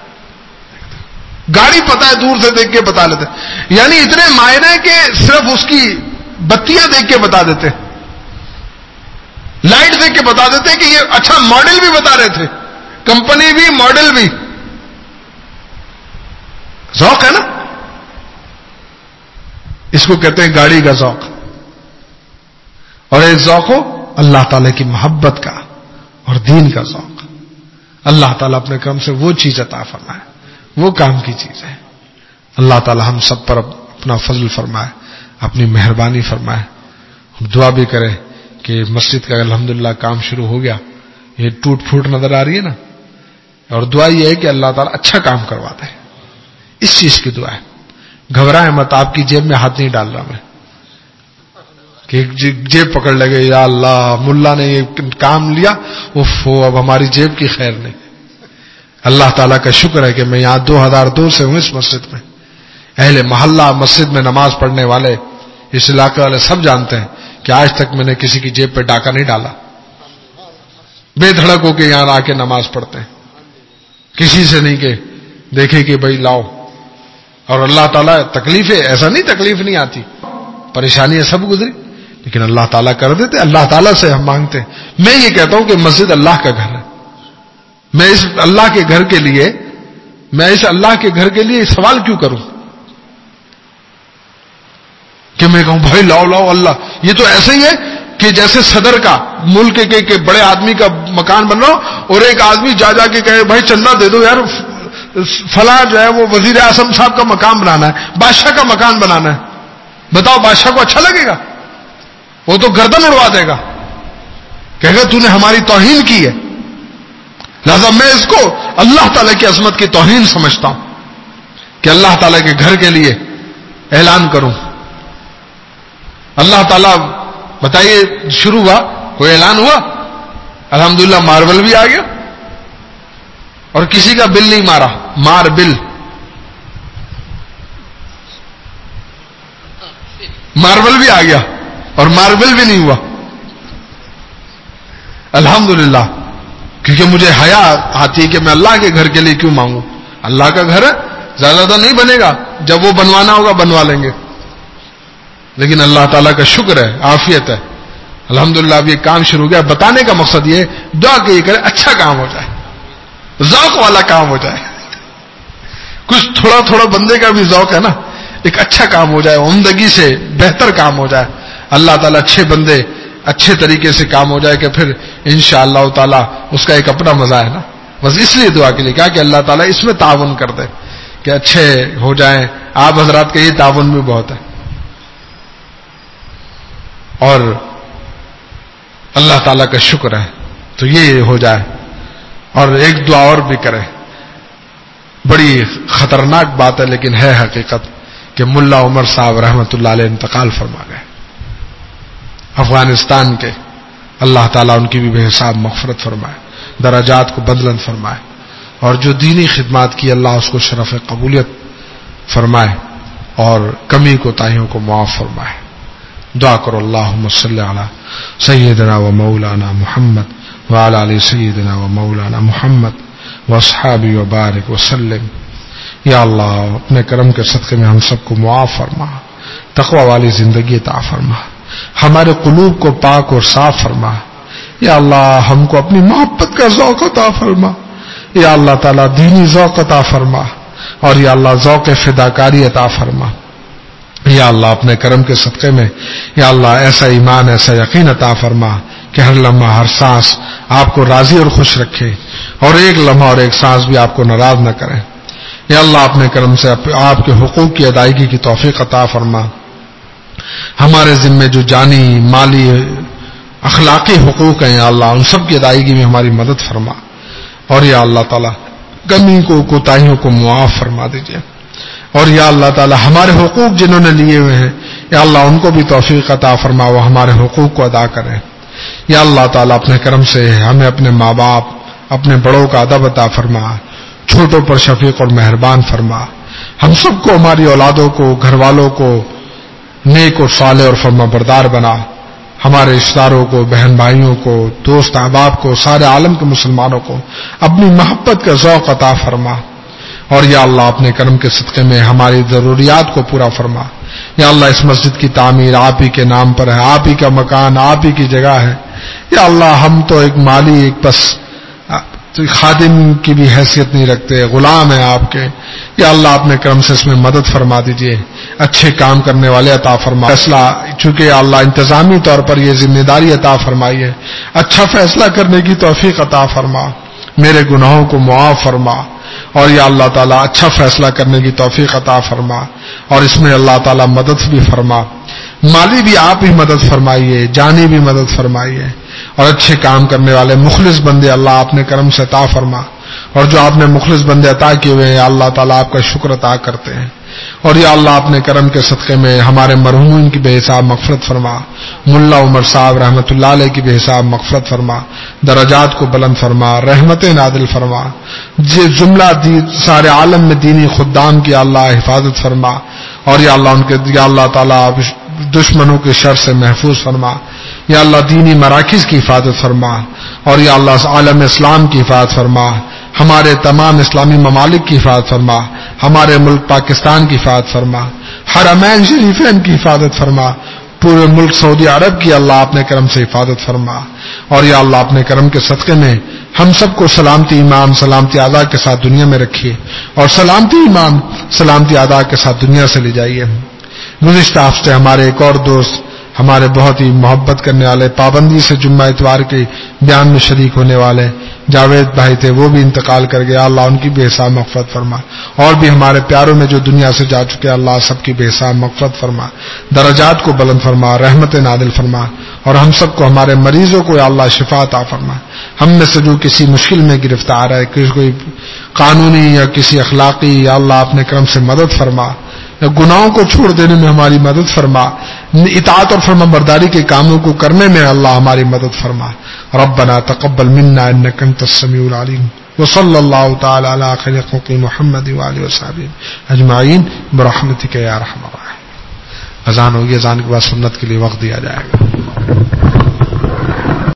گاڑی پتہ ہے، دور سے دیکھ کے بتا لیتے. یعنی اتنے ماہر ہیں کہ صرف اس کی بتیاں دیکھ کے بتا دیتے، لائٹ دیکھ کے بتا دیتے کہ یہ اچھا ماڈل بھی بتا رہے تھے، کمپنی بھی ماڈل بھی. ذوق ہے نا. اس کو کہتے ہیں گاڑی کا ذوق. اور ایک ذوق ہو اللہ تعالی کی محبت کا اور دین کا ذوق. اللہ تعالیٰ اپنے کرم سے وہ چیز عطا فرمائے، وہ کام کی چیز ہے. اللہ تعالیٰ ہم سب پر اپنا فضل فرمائے، اپنی مہربانی فرمائے. ہم دعا بھی کریں کہ مسجد کا الحمدللہ کام شروع ہو گیا. یہ ٹوٹ پھوٹ نظر آ رہی ہے نا، اور دعا یہ ہے کہ اللہ تعالیٰ اچھا کام کروا دے. اس چیز کی دعا ہے. گھبرائیں مت، آپ کی جیب میں ہاتھ نہیں ڈال رہا میں. کہ جیب پکڑ لگے, یا اللہ ملا نے یہ کام لیا, اف اب ہماری جیب کی خیر نہیں. اللہ تعالیٰ کا شکر ہے کہ میں یہاں دو ہزار دو سے ہوں اس مسجد میں. اہل محلہ مسجد میں نماز پڑھنے والے اس علاقے والے سب جانتے ہیں کہ آج تک میں نے کسی کی جیب پہ ڈاکہ نہیں ڈالا. بے دھڑک ہو کے یہاں آ کے نماز پڑھتے ہیں, کسی سے نہیں کہ دیکھے کہ بھائی لاؤ. اور اللہ تعالیٰ تکلیفیں, ایسا نہیں تکلیف نہیں آتی, پریشانیاں سب گزری, لیکن اللہ تعالیٰ کر دیتے. اللہ تعالیٰ سے ہم مانگتے ہیں. میں یہ کہتا ہوں کہ مسجد اللہ کا گھر ہے. میں اس اللہ کے گھر کے لیے میں اس اللہ کے گھر کے لیے سوال کیوں کروں کہ میں کہوں بھائی لاؤ لاؤ اللہ. یہ تو ایسے ہی ہے کہ جیسے صدر کا ملک کے, کے بڑے آدمی کا مکان بن رہا ہو اور ایک آدمی جا جا کے کہے بھائی چندہ دے دو یار, فلاں جو ہے وہ وزیر اعظم صاحب کا مکان بنانا ہے, بادشاہ کا مکان بنانا ہے. بتاؤ بادشاہ کو اچھا لگے گا؟ وہ تو گردن اڑوا دے گا, کہے گا تو نے ہماری توہین کی ہے. لہذا میں اس کو اللہ تعالیٰ کی عظمت کی توہین سمجھتا ہوں کہ اللہ تعالیٰ کے گھر کے لیے اعلان کروں. اللہ تعالیٰ بتائیے شروع ہوا, کوئی اعلان ہوا؟ الحمدللہ ماربل بھی آ گیا اور کسی کا بل نہیں مارا. ماربل ماربل بھی آ گیا اور ماربل بھی نہیں ہوا. الحمدللہ, کیونکہ مجھے حیا آتی ہے کہ میں اللہ کے گھر کے لیے کیوں مانگوں. اللہ کا گھر ہے, زیادہ تو نہیں بنے گا, جب وہ بنوانا ہوگا بنوا لیں گے. لیکن اللہ تعالیٰ کا شکر ہے, عافیت ہے, الحمدللہ اب یہ کام شروع ہو گیا. بتانے کا مقصد یہ دعا کہ یہ کرے اچھا کام ہو جائے, ذوق والا کام ہو جائے. کچھ تھوڑا تھوڑا بندے کا بھی ذوق ہے نا, ایک اچھا کام ہو جائے, عمدگی سے بہتر کام ہو جائے. اللہ تعالیٰ اچھے بندے اچھے طریقے سے کام ہو جائے کہ پھر انشاءاللہ تعالیٰ اس کا ایک اپنا مزہ ہے نا. بس اس لیے دعا کے لیے کہا کہ اللہ تعالیٰ اس میں تعاون کر دے کہ اچھے ہو جائیں. آپ حضرات کا یہ تعاون بھی بہت ہے. اور اللہ تعالیٰ کا شکر ہے تو یہ ہو جائے. اور ایک دعا اور بھی کرے, بڑی خطرناک بات ہے لیکن ہے حقیقت, کہ ملا عمر صاحب رحمۃ اللہ علیہ انتقال فرما گئے افغانستان کے. اللہ تعالیٰ ان کی بھی بے حساب مغفرت فرمائے, درجات کو بلند فرمائے, اور جو دینی خدمات کی اللہ اس کو شرف قبولیت فرمائے اور کمی کوتاہیوں کو معاف فرمائے. دعا کرو اللہم صلی علی سیدنا و مولانا محمد وعلی آل سیدنا و مولانا محمد واصحابہ وبارک وسلم. یا اللہ اپنے کرم کے صدقے میں ہم سب کو معاف فرما, تقوی والی زندگی عطا فرما, ہمارے قلوب کو پاک اور صاف فرما. یا اللہ ہم کو اپنی محبت کا ذوق عطا فرما. یا اللہ تعالیٰ دینی ذوق عطا فرما, اور یا اللہ ذوق فداکاری عطا فرما. یا اللہ اپنے کرم کے صدقے میں یا اللہ ایسا ایمان ایسا یقین عطا فرما کہ ہر لمحہ ہر سانس آپ کو راضی اور خوش رکھے, اور ایک لمحہ اور ایک سانس بھی آپ کو ناراض نہ کرے. یا اللہ اپنے کرم سے آپ کے حقوق کی ادائیگی کی توفیق عطا فرما. ہمارے ذمے جو جانی مالی اخلاقی حقوق ہیں یا اللہ ان سب کی ادائیگی میں ہماری مدد فرما. اور یا اللہ تعالیٰ کمی کو کوتاہیوں کو معاف فرما دیجیے. اور یا اللہ تعالیٰ ہمارے حقوق جنہوں نے لیے ہوئے ہیں یا اللہ ان کو بھی توفیق عطا فرما, وہ ہمارے حقوق کو ادا کریں. یا اللہ تعالیٰ اپنے کرم سے ہمیں اپنے ماں باپ اپنے بڑوں کا ادب عطا فرما, چھوٹوں پر شفیق اور مہربان فرما. ہم سب کو ہماری اولادوں کو گھر والوں کو نیک اور صالح اور فرما بردار بنا. ہمارے رشتہ داروں کو بہن بھائیوں کو دوست احباب کو سارے عالم کے مسلمانوں کو اپنی محبت کا ذوق عطا فرما. اور یا اللہ اپنے کرم کے صدقے میں ہماری ضروریات کو پورا فرما. یا اللہ اس مسجد کی تعمیر آپ ہی کے نام پر ہے, آپ ہی کا مکان آپ ہی کی جگہ ہے. یا اللہ ہم تو ایک مالی ایک بس خادم کی بھی حیثیت نہیں رکھتے, غلام ہیں آپ کے. یا اللہ اپنے کرم سے اس میں مدد فرما دیجیے, اچھے کام کرنے والے عطا فرما. فیصلہ چونکہ یا اللہ انتظامی طور پر یہ ذمہ داری عطا فرمائی ہے, اچھا فیصلہ کرنے کی توفیق عطا فرما. میرے گناہوں کو معاف فرما, اور یا اللہ تعالیٰ اچھا فیصلہ کرنے کی توفیق عطا فرما. اور اس میں اللہ تعالیٰ مدد بھی فرما, مالی بھی آپ ہی مدد فرمائیے, جانی بھی مدد فرمائیے. اور اچھے کام کرنے والے مخلص بندے اللہ اپنے کرم سے عطا فرما. اور جو آپ نے مخلص بندے عطا کیے ہوئے ہیں اللہ تعالیٰ آپ کا شکر عطا کرتے ہیں. اور یا اللہ اپنے کرم کے صدقے میں ہمارے مرحومین کی بے حساب مغفرت فرما، ملا عمر صاحب رحمۃ اللہ علیہ کی بے حساب مغفرت فرما، درجات کو بلند فرما، رحمت نازل فرما، جے جملہ دی سارے عالم میں دینی خدام کی اللہ حفاظت فرما، اور یا اللہ ان کے یا اللہ تعالیٰ دشمنوں کے شر سے محفوظ فرما، یا اللہ دینی مراکز کی حفاظت فرما، اور یا اللہ عالم اسلام کی حفاظت فرما، ہمارے تمام اسلامی ممالک کی حفاظت فرما، ہمارے ملک پاکستان کی حفاظت فرما، حرمین شریفین کی حفاظت فرما، پورے ملک سعودی عرب کی اللہ اپنے کرم سے حفاظت فرما، اور یا اللہ اپنے کرم کے صدقے میں ہم سب کو سلامتی ایمان سلامتی اعضاء کے ساتھ دنیا میں رکھیے، اور سلامتی ایمان سلامتی اعضاء کے ساتھ دنیا سے لے جائیے۔ گزشتہ ہفتے ہمارے ایک اور دوست، ہمارے بہت ہی محبت کرنے والے، پابندی سے جمعہ اتوار کے بیان میں شریک ہونے والے جاوید بھائی تھے، وہ بھی انتقال کر گیا، اللہ ان کی بے حساب مغفرت فرما، اور بھی ہمارے پیاروں میں جو دنیا سے جا چکے اللہ سب کی بے حساب مغفرت فرما، درجات کو بلند فرما، رحمت نازل فرما، اور ہم سب کو ہمارے مریضوں کو یا اللہ شفا عطا فرما۔ ہم میں سے جو کسی مشکل میں گرفتار ہے، کسی کوئی قانونی یا کسی اخلاقی، یا اللہ اپنے کرم سے مدد فرما، گناہوں کو چھوڑ دینے میں ہماری مدد فرما، اطاعت اور فرما برداری کے کاموں کو کرنے میں اللہ ہماری مدد فرما۔ ربنا تقبل منا انك انت السميع العليم وصلى الله تعالى على خير خلق محمد وآله وصحبه اجمعین برحمتك یا ارحم الراحمین۔ اذان ہوگی، اذان کے بعد سنت کے لیے وقت دیا جائے گا۔